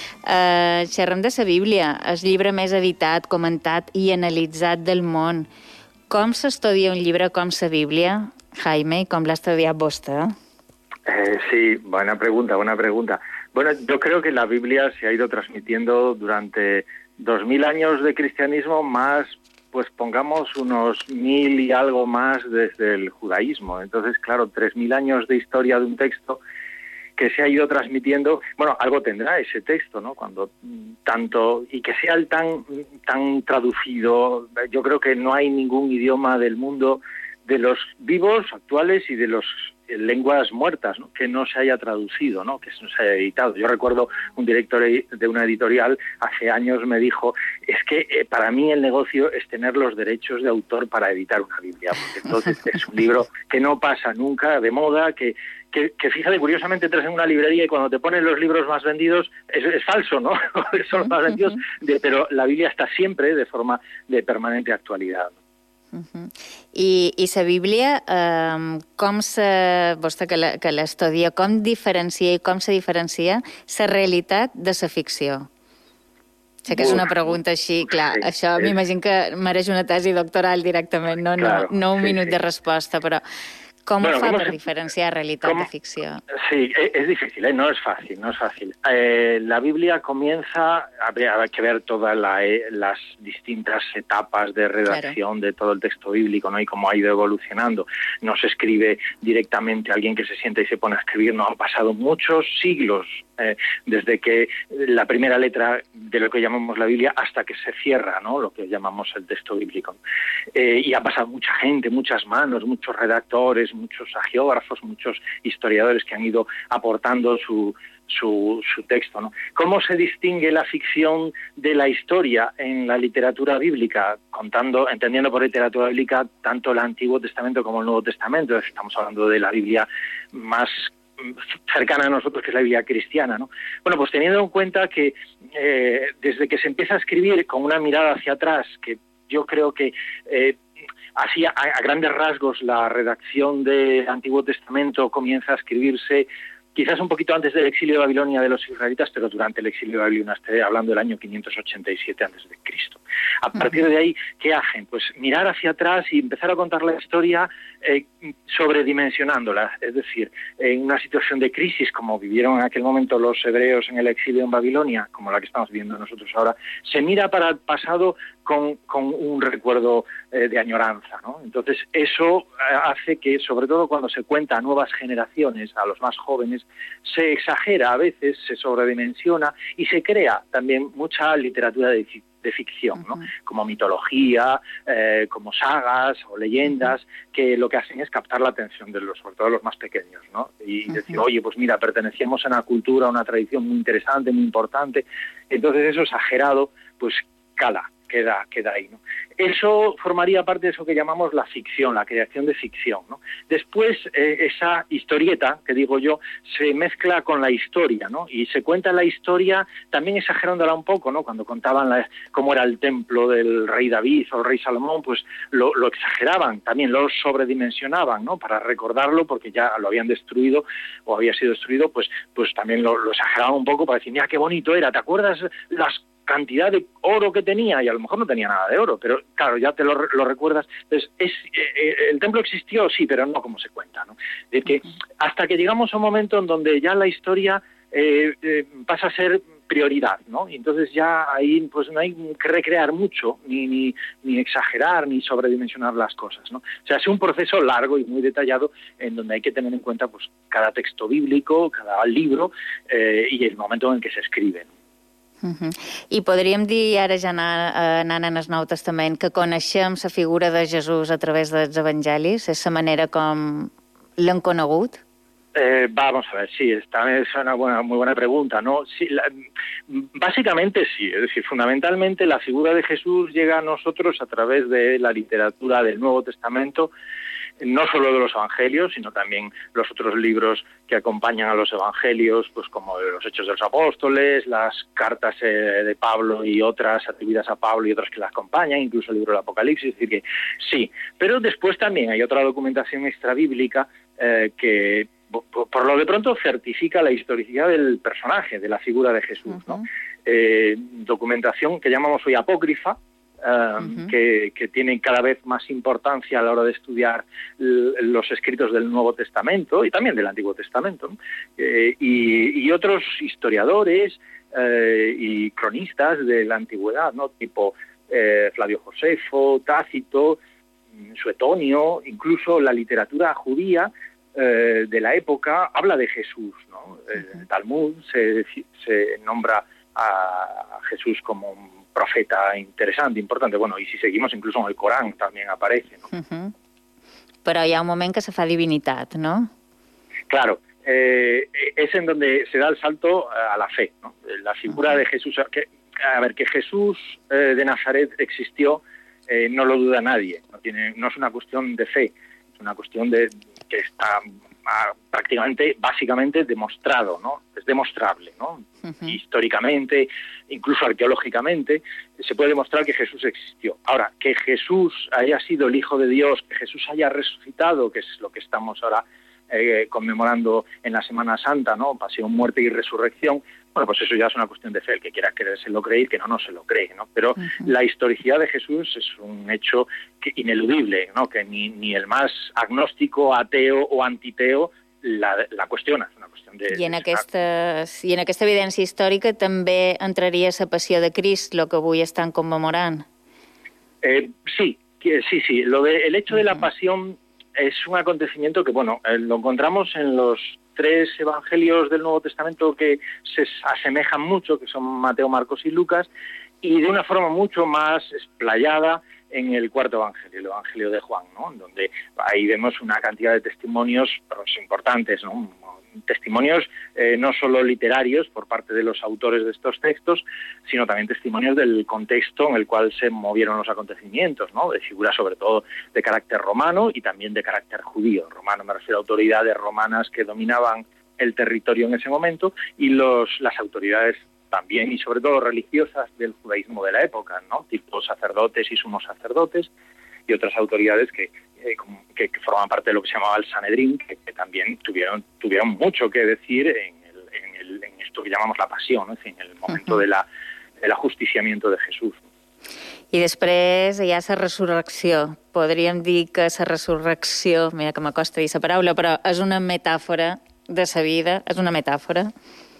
Uh, xerrem de la Bíblia, el llibre més editat, comentat i analitzat del món. Com s'estudia un llibre com la Bíblia, Jaime, i com l'ha estudiat vostè? Eh, sí, buena pregunta, buena pregunta. Bueno, yo creo que la Biblia se ha ido transmitiendo durante dos mil años de cristianismo, más, pues pongamos unos mil y algo más desde el judaísmo. Entonces, claro, tres mil años de historia de un texto que se ha ido transmitiendo, bueno, algo tendrá ese texto, ¿no? Cuando tanto, y que sea el tan, tan traducido, yo creo que no hay ningún idioma del mundo, de los vivos, actuales y de los lenguas muertas, ¿no?, que no se haya traducido, ¿no?, que no se haya editado. Yo recuerdo un director de una editorial hace años me dijo, es que eh, para mí el negocio es tener los derechos de autor para editar una Biblia, porque entonces es un libro que no pasa nunca de moda, que Que, que fíjate, curiosamente entras en una librería y cuando te ponen los libros más vendidos, es, es falso, ¿no? Son los más vendidos, de, pero la Biblia está siempre de forma de permanente actualidad. Uh-huh. I, i la Bíblia, eh, com se, vostè que l'estudia, com diferencia i com se diferencia la realitat de la ficció? Sé que és una pregunta així, clar, sí, això sí. M'imagino que mereix una tesi doctoral directament, no, claro, no, no un sí, minut sí. de resposta, però Com bueno, ho fa com per se... diferenciar realitat com... de ficció? Sí, es, es difícil, ¿eh? No es fácil, no es fácil. Eh, la Biblia comienza, habría que ver todas la, eh, las distintas etapas de redacción claro. de todo el texto bíblico, ¿no? Y cómo ha ido evolucionando. No se escribe directamente alguien que se sienta y se pone a escribir, no, han pasado muchos siglos eh, desde que la primera letra de lo que llamamos la Biblia hasta que se cierra, ¿no? Lo que llamamos el texto bíblico. Eh, y ha pasado mucha gente, muchas manos, muchos redactores, muchos agiógrafos, muchos historiadores que han ido aportando su, su, su texto, ¿no? ¿Cómo se distingue la ficción de la historia en la literatura bíblica? Contando, entendiendo por literatura bíblica tanto el Antiguo Testamento como el Nuevo Testamento. Estamos hablando de la Biblia más cercana a nosotros, que es la Biblia cristiana, ¿no? Bueno, pues teniendo en cuenta que eh, desde que se empieza a escribir con una mirada hacia atrás, que yo creo que eh, así a, a grandes rasgos la redacción del Antiguo Testamento comienza a escribirse quizás un poquito antes del exilio de Babilonia de los israelitas, pero durante el exilio de Babilonia, estoy hablando del año quinientos ochenta y siete antes de Cristo. A partir de ahí, ¿qué hacen? Pues mirar hacia atrás y empezar a contar la historia eh, sobredimensionándola, es decir, en una situación de crisis como vivieron en aquel momento los hebreos en el exilio en Babilonia, como la que estamos viviendo nosotros ahora, se mira para el pasado con, con un recuerdo eh, de añoranza, ¿no? Entonces, eso eh, hace que, sobre todo cuando se cuenta a nuevas generaciones, a los más jóvenes, se exagera a veces, se sobredimensiona y se crea también mucha literatura de, de ficción, ¿no? Uh-huh. Como mitología, eh, como sagas o leyendas, uh-huh. que lo que hacen es captar la atención de los, sobre todo los más pequeños, ¿no? Y uh-huh. decir, oye, pues mira, pertenecemos a una cultura, a una tradición muy interesante, muy importante. Entonces eso exagerado, pues cala. Queda, queda ahí, ¿no? Eso formaría parte de eso que llamamos la ficción, la creación de ficción, ¿no? Después, eh, esa historieta, que digo yo, se mezcla con la historia, ¿no? Y se cuenta la historia también exagerándola un poco, ¿no? Cuando contaban la, cómo era el templo del rey David o el rey Salomón, pues lo, lo exageraban, también lo sobredimensionaban, ¿no? Para recordarlo, porque ya lo habían destruido o había sido destruido, pues, pues también lo, lo exageraban un poco para decir, mira qué bonito era, ¿te acuerdas las cantidad de oro que tenía? Y a lo mejor no tenía nada de oro, pero claro, ya te lo, lo recuerdas. Entonces, es, eh, el templo existió, sí, pero no como se cuenta, ¿no? Es que hasta que llegamos a un momento en donde ya la historia eh, eh, pasa a ser prioridad, ¿no? Y entonces ya ahí pues no hay que recrear mucho, ni, ni, ni exagerar, ni sobredimensionar las cosas, ¿no? O sea, es un proceso largo y muy detallado en donde hay que tener en cuenta pues cada texto bíblico, cada libro eh, y el momento en que se escribe, ¿no? Uh-huh. I podríem dir, ara ja anant en el Nou Testament, que coneixem la figura de Jesús a través dels evangelis? És la manera com l'han conegut? Eh, vamos a ver, sí, esta es una buena, muy buena pregunta, ¿no? Sí, la, básicamente sí, es decir, fundamentalmente la figura de Jesús llega a nosotros a través de la literatura del Nuevo Testamento, no solo de los evangelios, sino también los otros libros que acompañan a los evangelios, pues como los Hechos de los Apóstoles, las cartas eh, de Pablo y otras atribuidas a Pablo y otras que las acompañan, incluso el libro del Apocalipsis, es decir que sí. Pero después también hay otra documentación extrabíblica eh, que por, por lo de pronto certifica la historicidad del personaje, de la figura de Jesús, ¿no? Uh-huh. Eh, documentación que llamamos hoy apócrifa, Uh, uh-huh. que, que tienen cada vez más importancia a la hora de estudiar l- los escritos del Nuevo Testamento y también del Antiguo Testamento, ¿no? eh, y, y otros historiadores eh, y cronistas de la antigüedad, ¿no? Tipo eh, Flavio Josefo, Tácito, Suetonio, incluso la literatura judía eh, de la época habla de Jesús, ¿no? Uh-huh. El Talmud se, se nombra a Jesús como un profeta interesante, importante. Bueno, y si seguimos, incluso en el Corán también aparece, ¿no? Uh-huh. Però hi ha un moment que se fa divinitat, ¿no? Claro, eh, es en donde se da el salto a la fe, ¿no? La figura uh-huh. de Jesús, que, a ver, que Jesús eh, de Nazaret existió, eh, no lo duda nadie, no tiene, no es una cuestión de fe, es una cuestión de que está ah, prácticamente, básicamente demostrado, ¿no? Es demostrable, ¿no? Uh-huh. Históricamente, incluso arqueológicamente, se puede demostrar que Jesús existió. Ahora, que Jesús haya sido el Hijo de Dios, que Jesús haya resucitado, que es lo que estamos ahora eh, conmemorando en la Semana Santa, ¿no? Pasión, muerte y resurrección, bueno, pues eso ya es una cuestión de fe. El que quiera creérselo cree y que no, no se lo cree, ¿no? Pero uh-huh. la historicidad de Jesús es un hecho que, ineludible, ¿no? Que ni, ni el más agnóstico, ateo o antiteo la, la qüestiona. És una qüestió de... I en, aquesta, I en aquesta evidència històrica també entraria la passió de Crist, el que avui estan commemorant. Eh, sí, sí, sí. Lo de, el hecho de la pasión es un acontecimiento que, bueno, eh, lo encontramos en los tres evangelios del Nuevo Testamento que se asemejan mucho, que son Mateo, Marcos y Lucas, y de una forma mucho más explayada en el cuarto evangelio, el evangelio de Juan, ¿no? Donde ahí vemos una cantidad de testimonios pues, importantes, ¿no? Testimonios eh, no solo literarios por parte de los autores de estos textos, sino también testimonios del contexto en el cual se movieron los acontecimientos, ¿no? De figuras sobre todo de carácter romano y también de carácter judío. Romano me refiero a autoridades romanas que dominaban el territorio en ese momento y los, las autoridades también y sobre todo religiosas del judaísmo de la época, ¿no? Tipo sacerdotes y sumos sacerdotes y otras autoridades que, eh, que, que forman parte de lo que se llamaba el Sanedrín, que, que también tuvieron tuvieron mucho que decir en, el, en, el, en esto que llamamos la pasión, ¿no? En fin, en el momento uh-huh. de la, del ajusticiamiento de Jesús. I després hi ha la resurrecció. Podríem dir que la resurrecció, mira que m'acosta dir la paraula, però és una metàfora de la vida, és una metàfora.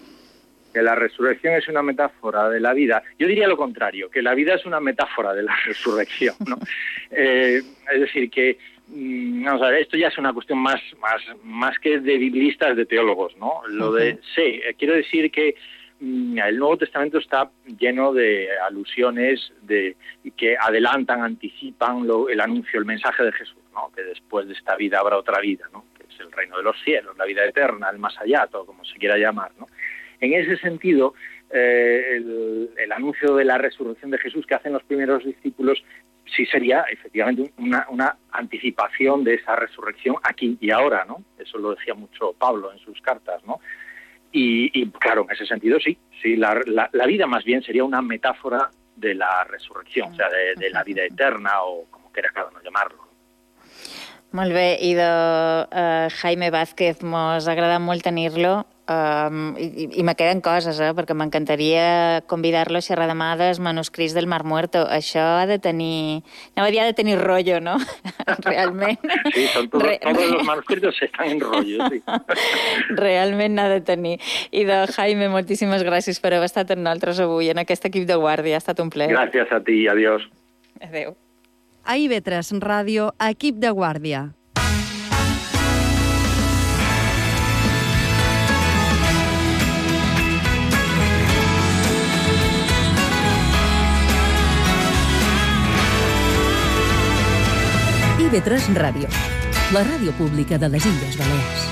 Que la resurrección es una metáfora de la vida. Yo diría lo contrario, que la vida es una metáfora de la resurrección, ¿no? eh, es decir, que mmm, vamos a ver, esto ya es una cuestión más, más, más que de biblistas, de teólogos, ¿no? Lo de, uh-huh. sí, quiero decir que mmm, el Nuevo Testamento está lleno de alusiones de que adelantan, anticipan lo, el anuncio, el mensaje de Jesús, ¿no? Que después de esta vida habrá otra vida, ¿no? Que es el reino de los cielos, la vida eterna, el más allá, todo como se quiera llamar, ¿no? En ese sentido, eh, el, el anuncio de la resurrección de Jesús que hacen los primeros discípulos sí sería efectivamente una, una anticipación de esa resurrección aquí y ahora, ¿no? Eso lo decía mucho Pablo en sus cartas, ¿no? Y, y claro, en ese sentido sí, sí la, la, la vida más bien sería una metáfora de la resurrección, o sea, de, de la vida eterna o como quiera cada uno llamarlo. Molt bé, i de uh, Jaime Vázquez, mos ha agradat molt tenir-lo. Um, i, i me queden coses, eh, perquè m'encantaria convidar-lo a xerrar demà dels manuscrits del Mar Muerto. Això ha de tenir... Anava a dir, ha de tenir rotllo, no? Realment. Sí, son todos, Re... todos los manuscritos están en rollo, sí. Realment n'ha de tenir. I de Jaime, moltíssimes gràcies per haver estat amb nosaltres avui en aquest equip de guàrdia. Ha estat un plaer. Gràcies a ti, adiós. Adéu. A I V tres Ràdio, equip de guàrdia. I V tres Ràdio, la ràdio pública de les Illes Balears.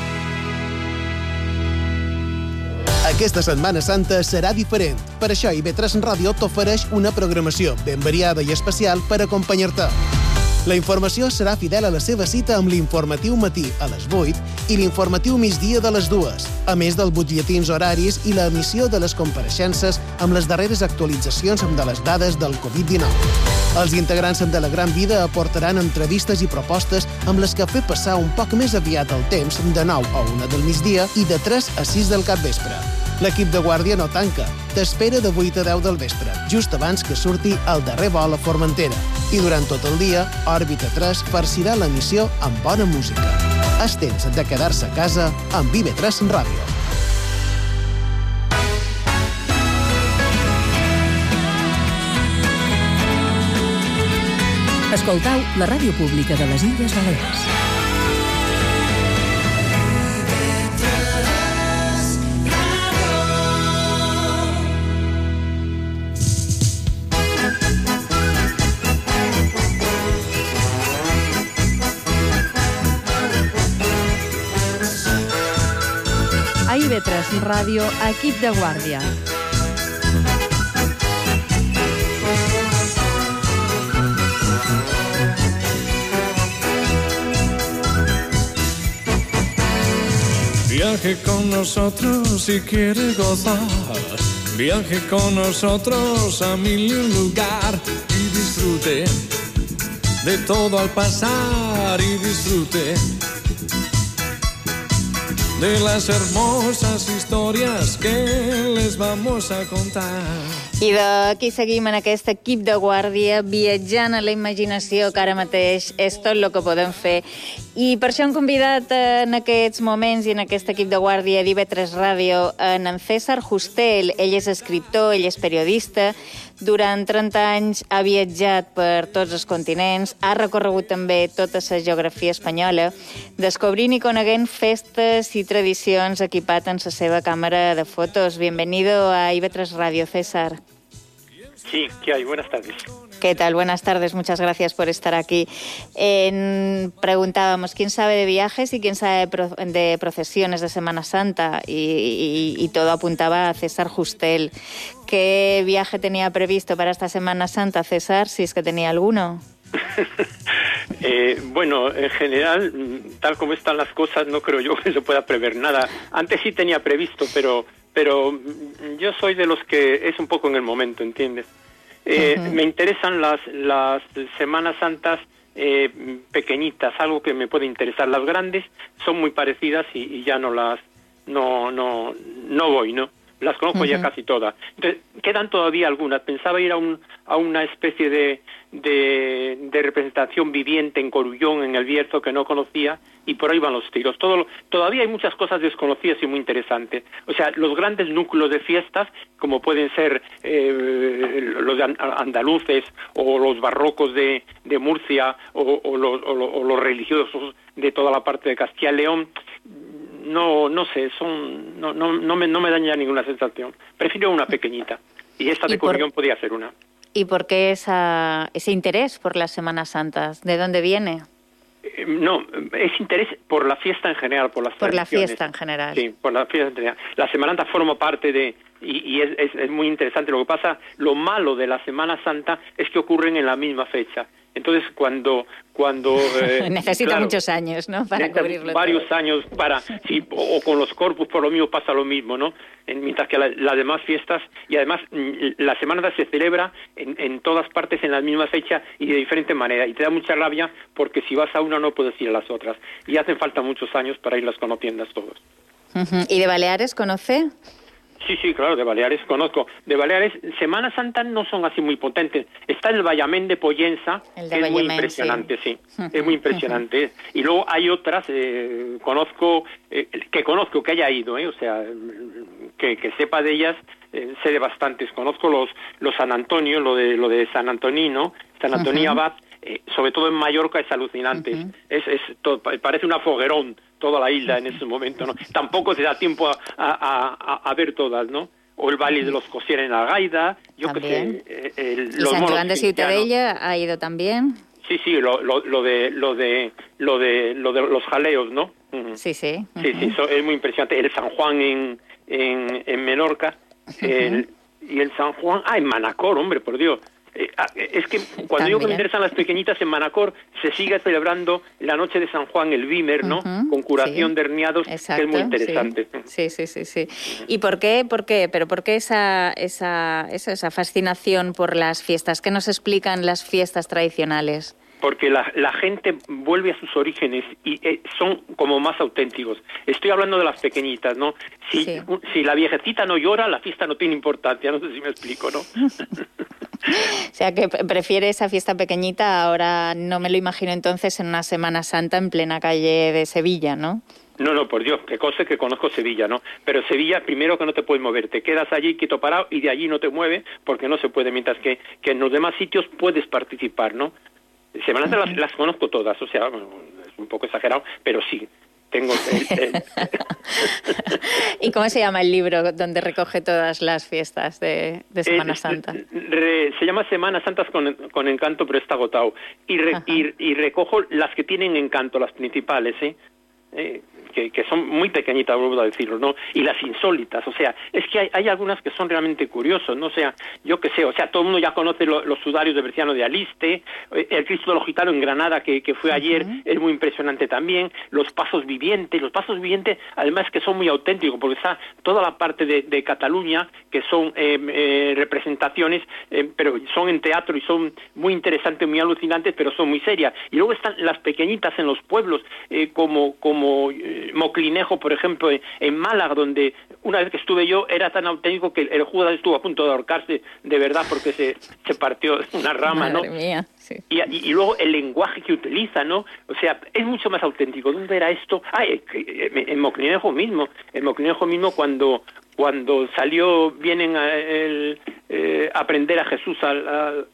Aquesta Setmana Santa serà diferent. Per això I V tres Ràdio t'ofereix una programació ben variada i especial per acompanyar-te. La informació serà fidel a la seva cita amb l'informatiu matí a les vuit i l'informatiu migdia de les dues, a més dels butlletins horaris i l'emissió de les compareixences amb les darreres actualitzacions de les dades del covid dinou. Els integrants de la Gran Vida aportaran entrevistes i propostes amb les que fer passar un poc més aviat el temps de nou a una del migdia i de tres a sis del capvespre. L'equip de guàrdia no tanca. T'espera de vuit a deu del vespre, just abans que surti el darrer vol a Formentera. I durant tot el dia, Òrbita tres farcirà l'emissió amb bona música. És temps de quedar-se a casa amb I V tres Ràdio. Escoltau la ràdio pública de les Illes Balears. A I V tres Ràdio, equip de guàrdia. Viaje con nosotros si quiere gozar. Viaje con nosotros a mil y un lugar y disfrute de todo al pasar y disfrute de las hermosas historias que les vamos a contar. I d'aquí seguim en aquest equip de guàrdia viatjant a la imaginació, que ara mateix és tot el que podem fer. I per això hem convidat en aquests moments i en aquest equip de guàrdia d'I V tres Ràdio en en César Justel. Ell és escriptor, ell és periodista. Durant trenta anys ha viatjat per tots els continents, ha recorregut també tota la geografia espanyola, descobrint i coneguent festes i tradicions equipat en la seva càmera de fotos. Bienvenido a I V tres Radio, César. Sí, ¿qué hay? Buenas tardes. ¿Qué tal? Buenas tardes, muchas gracias por estar aquí. Eh, preguntábamos, ¿quién sabe de viajes y quién sabe de, pro de procesiones de Semana Santa? Y, y, y todo apuntaba a César Justel. ¿Qué viaje tenía previsto para esta Semana Santa, César, si es que tenía alguno? eh, bueno, en general, tal como están las cosas, no creo yo que se pueda prever nada. Antes sí tenía previsto, pero... pero yo soy de los que es un poco en el momento, ¿entiendes? Eh, uh-huh. Me interesan las, las Semanas Santas eh, pequeñitas, algo que me puede interesar. Las grandes son muy parecidas y, y ya no las, no, no, no voy, ¿no? Las conozco uh-huh. ya casi todas. Entonces, quedan todavía algunas. Pensaba ir a, un, a una especie de, de, de representación viviente en Corullón, en el Bierzo, que no conocía, y por ahí van los tiros. Todo, todavía hay muchas cosas desconocidas y muy interesantes. O sea, los grandes núcleos de fiestas, como pueden ser eh, los andaluces o los barrocos de, de Murcia o, o, los, o, o los religiosos de toda la parte de Castilla y León, no no sé, son no no no me no me dan ya ninguna sensación. Prefiero una pequeñita. Y esta de Corullón podría ser una. ¿Y por qué esa, ese interés por las Semanas Santas? ¿De dónde viene? Eh, no, es interés por la fiesta en general, por las Por tradiciones. la fiesta en general. Sí, por la fiesta en general. La Semana Santa forma parte de... Y, y es, es, es muy interesante. Lo que pasa, lo malo de la Semana Santa es que ocurren en la misma fecha. Entonces, cuando... cuando eh, Necesita claro, muchos años, ¿no?, para cubrirlo varios todo. años para... Sí, o, o con los corpus, por lo mismo pasa lo mismo, ¿no? En, mientras que la, las demás fiestas... Y además, la Semana Santa se celebra en, en todas partes en la misma fecha y de diferente manera. Y te da mucha rabia porque si vas a una no puedes ir a las otras. Y hacen falta muchos años para irlas conociendo todos. Uh-huh. ¿Y de Baleares conoce? Sí, sí, claro, de Baleares conozco. De Baleares, Semana Santa no son así muy potentes. Está el Vallamén de Pollensa, el de que es Vallamén, muy impresionante, sí. sí. Uh-huh. Es muy impresionante. Y luego hay otras, eh, conozco, eh, que conozco, que haya ido, eh, o sea, que, que sepa de ellas, eh, sé de bastantes. Conozco los los San Antonio, lo de lo de San Antonino, San Antonio Abad, uh-huh. eh, sobre todo en Mallorca es alucinante. Uh-huh. Es, es todo, parece una foguerón toda la isla en ese momento, ¿no? Tampoco se da tiempo a, a, a, a ver todas, ¿no? O el baile de los Cosier en Algaida, yo que sé. Eh, el, ¿Y San Joan de Ciutadella ha ido también? Sí, sí, lo, lo, lo de lo de lo de lo de los jaleos, ¿no? Uh-huh. Sí, sí. Uh-huh. Sí, sí, eso es muy impresionante. El San Juan en en, en Menorca, uh-huh. el, y el San Juan, ah, en Manacor, hombre, por Dios. Eh, es que cuando digo que me interesan las pequeñitas, en Manacor se sigue celebrando la noche de San Juan, el Vímer, ¿no? Uh-huh, con curación sí. de herniados, exacto, que es muy interesante. Sí, sí, sí, sí. sí. ¿Y por qué, por qué, pero por qué esa, esa, esa, esa fascinación por las fiestas? ¿Qué nos explican las fiestas tradicionales? Porque la, la gente vuelve a sus orígenes y eh, son como más auténticos. Estoy hablando de las pequeñitas, ¿no? Si, sí. si la viejecita no llora, la fiesta no tiene importancia, no sé si me explico, ¿no? O sea, que prefiere esa fiesta pequeñita, ahora no me lo imagino entonces en una Semana Santa en plena calle de Sevilla, ¿no? No, no, por Dios, qué cosa que conozco Sevilla, ¿no? Pero Sevilla, primero que no te puedes mover, te quedas allí quieto parado y de allí no te mueves porque no se puede, mientras que, que en los demás sitios puedes participar, ¿no? Semanas uh-huh. las, las conozco todas, o sea, bueno, es un poco exagerado, pero sí, tengo... El, el... ¿Y cómo se llama el libro donde recoge todas las fiestas de, de Semana eh, Santa? Re, se llama Semanas Santas con, con encanto, pero está agotado. Y, re, y, y recojo las que tienen encanto, las principales, ¿eh? eh Que, que son muy pequeñitas, vuelvo a decirlo, ¿no? Y las insólitas, o sea, es que hay, hay algunas que son realmente curiosos, ¿no? O sea, yo qué sé, o sea, todo el mundo ya conoce lo, los sudarios de Berciano de Aliste, el Cristo de los Gitanos en Granada, que, que fue ayer, uh-huh. es muy impresionante también, los pasos vivientes, los pasos vivientes, además que son muy auténticos, porque está toda la parte de, de Cataluña, que son eh, eh, representaciones, eh, pero son en teatro y son muy interesantes, muy alucinantes, pero son muy serias. Y luego están las pequeñitas en los pueblos, eh, como, como como eh, Moclinejo, por ejemplo, en, en Málaga, donde una vez que estuve yo era tan auténtico que el, el Judas estuvo a punto de ahorcarse de verdad porque se, se partió una rama, Madre ¿no? mía, sí. Y, y, y luego el lenguaje que utiliza, ¿no? O sea, es mucho más auténtico. ¿Dónde era esto? Ah, en Moclinejo mismo, en Moclinejo mismo cuando cuando salió, vienen a el, eh, aprender a Jesús, al, al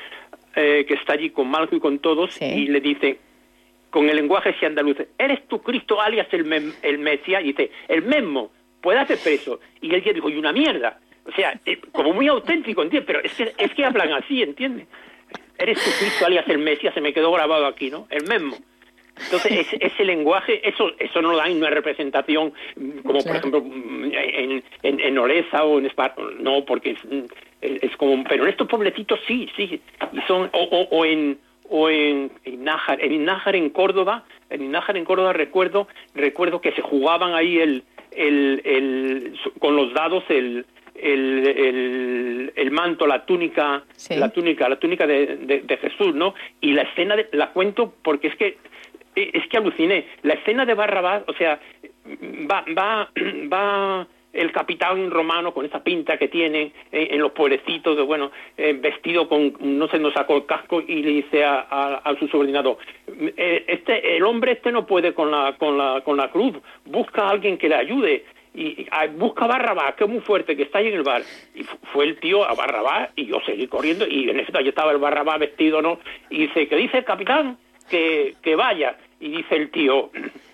eh, que está allí con Malco y con todos, sí. Y le dice, con el lenguaje ese andaluz, ¿eres tú Cristo alias el, mem, el Mesías? Y dice, el mismo, puede hacer preso. Y él dijo, y una mierda. O sea, eh, como muy auténtico, ¿entiendes? Pero es que, es que hablan así, ¿entiendes? Eres tú Cristo alias el Mesías, se me quedó grabado aquí, ¿no? El mismo. Entonces, ese, ese lenguaje, eso eso no lo da en una representación como, claro. Por ejemplo, en, en, en Oleza o en Esparta, no, porque es, es como... Pero en estos pueblecitos sí, sí, y son... O, o, o en o en, en Nájar, en Nájar en Córdoba, en Nájar en Córdoba recuerdo recuerdo que se jugaban ahí el el, el con los dados el El, el, el manto, la túnica, sí. la túnica, la túnica de, de, de Jesús, ¿no? Y la escena de, la cuento porque es que es que aluciné. La escena de Barrabás, o sea, va va va el capitán romano con esa pinta que tiene eh, en los pueblecitos, de bueno, eh, vestido con, no sé, no sacó el casco y le dice a, a, a su subordinado, eh, este, el hombre este no puede con la con la con la cruz, busca a alguien que le ayude. Y, y busca a Barrabás, que es muy fuerte, que está ahí en el bar. Y fue el tío a Barrabás y yo seguí corriendo y en efecto allí estaba el Barrabás vestido, ¿no? Y dice, ¿qué dice el capitán? Que, que vaya. Y dice el tío,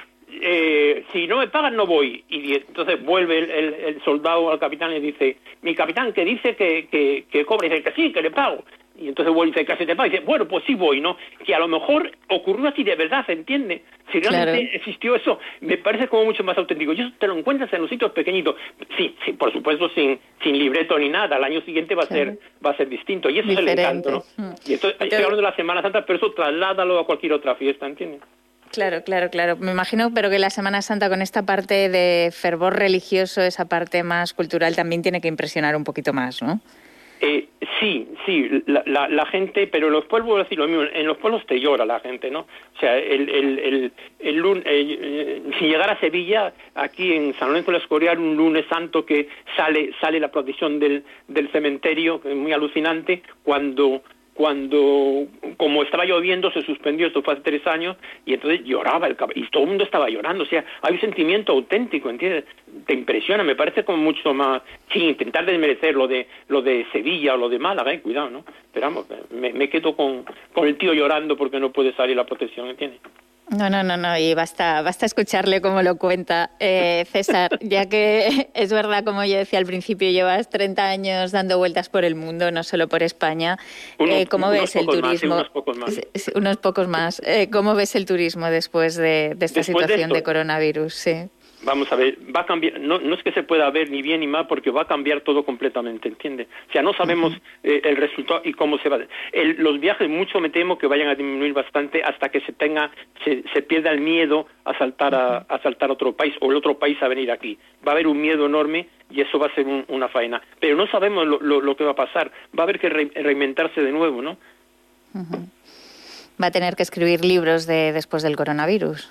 eh, si no me pagan no voy. Y entonces vuelve el, el, el soldado al capitán y dice, mi capitán que dice que, que, que cobra. Y dice, que sí, que le pago. Y entonces vuelve y dice, casi te pago. Y dice, bueno, pues sí voy, ¿no? Que a lo mejor ocurrió así de verdad, ¿se entiende? Si realmente claro. existió eso, me parece como mucho más auténtico. Y eso te lo encuentras en los sitios pequeñitos. Sí, sí, por supuesto, sin sin libreto ni nada. Al año siguiente va a claro. ser va a ser distinto. Y eso Diferente. Es el encanto, ¿no? Mm. Y esto, estoy hablando de la Semana Santa, pero eso trasládalo a cualquier otra fiesta, ¿entiendes? Claro, claro, claro. Me imagino, pero que la Semana Santa con esta parte de fervor religioso, esa parte más cultural, también tiene que impresionar un poquito más, ¿no? Eh, sí, sí, la, la, la gente, pero en los pueblos, decir lo mismo, en los pueblos te llora la gente, ¿no? O sea, el, el, el, el lunes, eh, sin llegar a Sevilla, aquí en San Lorenzo de la Escorial, un lunes santo que sale sale la procesión del, del cementerio, que es muy alucinante, cuando... cuando, como estaba lloviendo, se suspendió, esto fue hace tres años, y entonces lloraba, el y todo el mundo estaba llorando, o sea, hay un sentimiento auténtico, ¿entiendes? Te impresiona, me parece como mucho más, sin intentar desmerecer lo de lo de Sevilla o lo de Málaga, eh, cuidado, ¿no? Pero vamos, me, me quedo con, con el tío llorando porque no puede salir la protección, ¿entiendes? No, no, no, no, y basta, basta escucharle cómo lo cuenta eh, César, ya que es verdad, como yo decía al principio, llevas treinta años dando vueltas por el mundo, no solo por España. Unos, eh, ¿Cómo ves el turismo? Más, sí, unos pocos más. Sí, unos pocos más. Eh, ¿Cómo ves el turismo después de, de esta después situación de, de coronavirus? Sí. Vamos a ver, va a cambiar, no, no es que se pueda ver ni bien ni mal, porque va a cambiar todo completamente, ¿entiendes? O sea, no sabemos uh-huh. eh, el resultado y cómo se va. El, los viajes, mucho me temo que vayan a disminuir bastante hasta que se tenga, se, se pierda el miedo a saltar a, a saltar a otro país o el otro país a venir aquí. Va a haber un miedo enorme y eso va a ser un, una faena. Pero no sabemos lo, lo, lo que va a pasar. Va a haber que re, reinventarse de nuevo, ¿no? Uh-huh. Va a tener que escribir libros de después del coronavirus.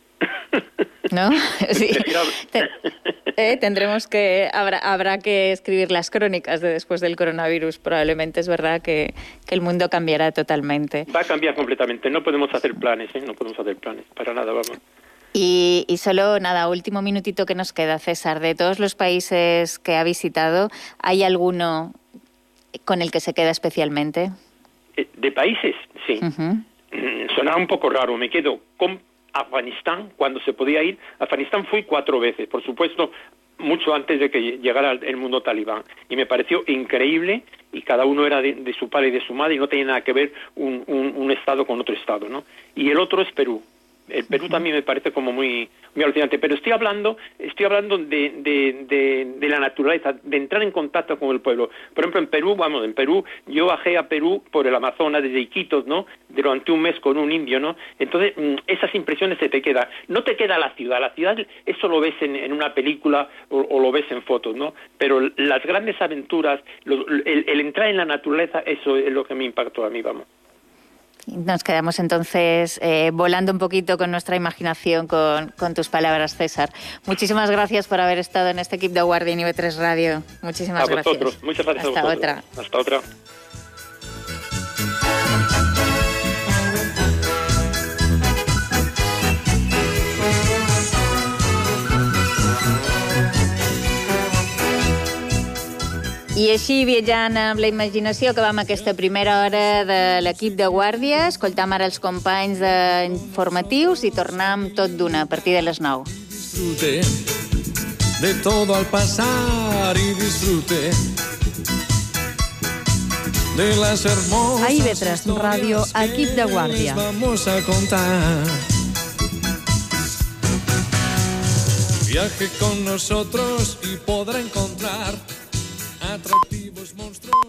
¿No? Sí. Ten, eh, tendremos que habrá habrá que escribir las crónicas de después del coronavirus. Probablemente es verdad que, que el mundo cambiará totalmente. Va a cambiar completamente. No podemos hacer planes, ¿eh? No podemos hacer planes para nada, vamos. Y, y solo nada, último minutito que nos queda, César. De todos los países que ha visitado, ¿hay alguno con el que se queda especialmente? De países, sí. Uh-huh. Sonaba un poco raro. Me quedo con Afganistán, cuando se podía ir. Afganistán fui cuatro veces, por supuesto, mucho antes de que llegara el mundo talibán, y me pareció increíble, y cada uno era de, de su padre y de su madre, y no tenía nada que ver un, un, un estado con otro estado, ¿no? Y el otro es Perú. El Perú también me parece como muy muy alucinante, pero estoy hablando estoy hablando de, de, de, de la naturaleza, de entrar en contacto con el pueblo. Por ejemplo, en Perú, vamos, en Perú, yo bajé a Perú por el Amazonas desde Iquitos, ¿no? Durante un mes con un indio, ¿no? Entonces, esas impresiones se te quedan. No te queda la ciudad, la ciudad, eso lo ves en, en una película o, o lo ves en fotos, ¿no? Pero las grandes aventuras, los, el, el entrar en la naturaleza, eso es lo que me impactó a mí, vamos. Nos quedamos entonces eh, volando un poquito con nuestra imaginación, con, con tus palabras, César. Muchísimas gracias por haber estado en este equipo de Guardia en I V tres Radio. Muchísimas a gracias. Vosotros. Muchas gracias Hasta a vosotros. otra. Hasta otra. I així, viatjant amb la imaginació, acabam aquesta primera hora de l'equip de Guàrdia. Escoltam ara els companys d'informatius i tornem tot d'una a partir de les nou. Disfrute de todo al pasar y disfrute de las hermosas A I V tres Radio, equip de Guàrdia. Vamos a contar. Viaje con nosotros y podrá encontrar atractivos monstruos.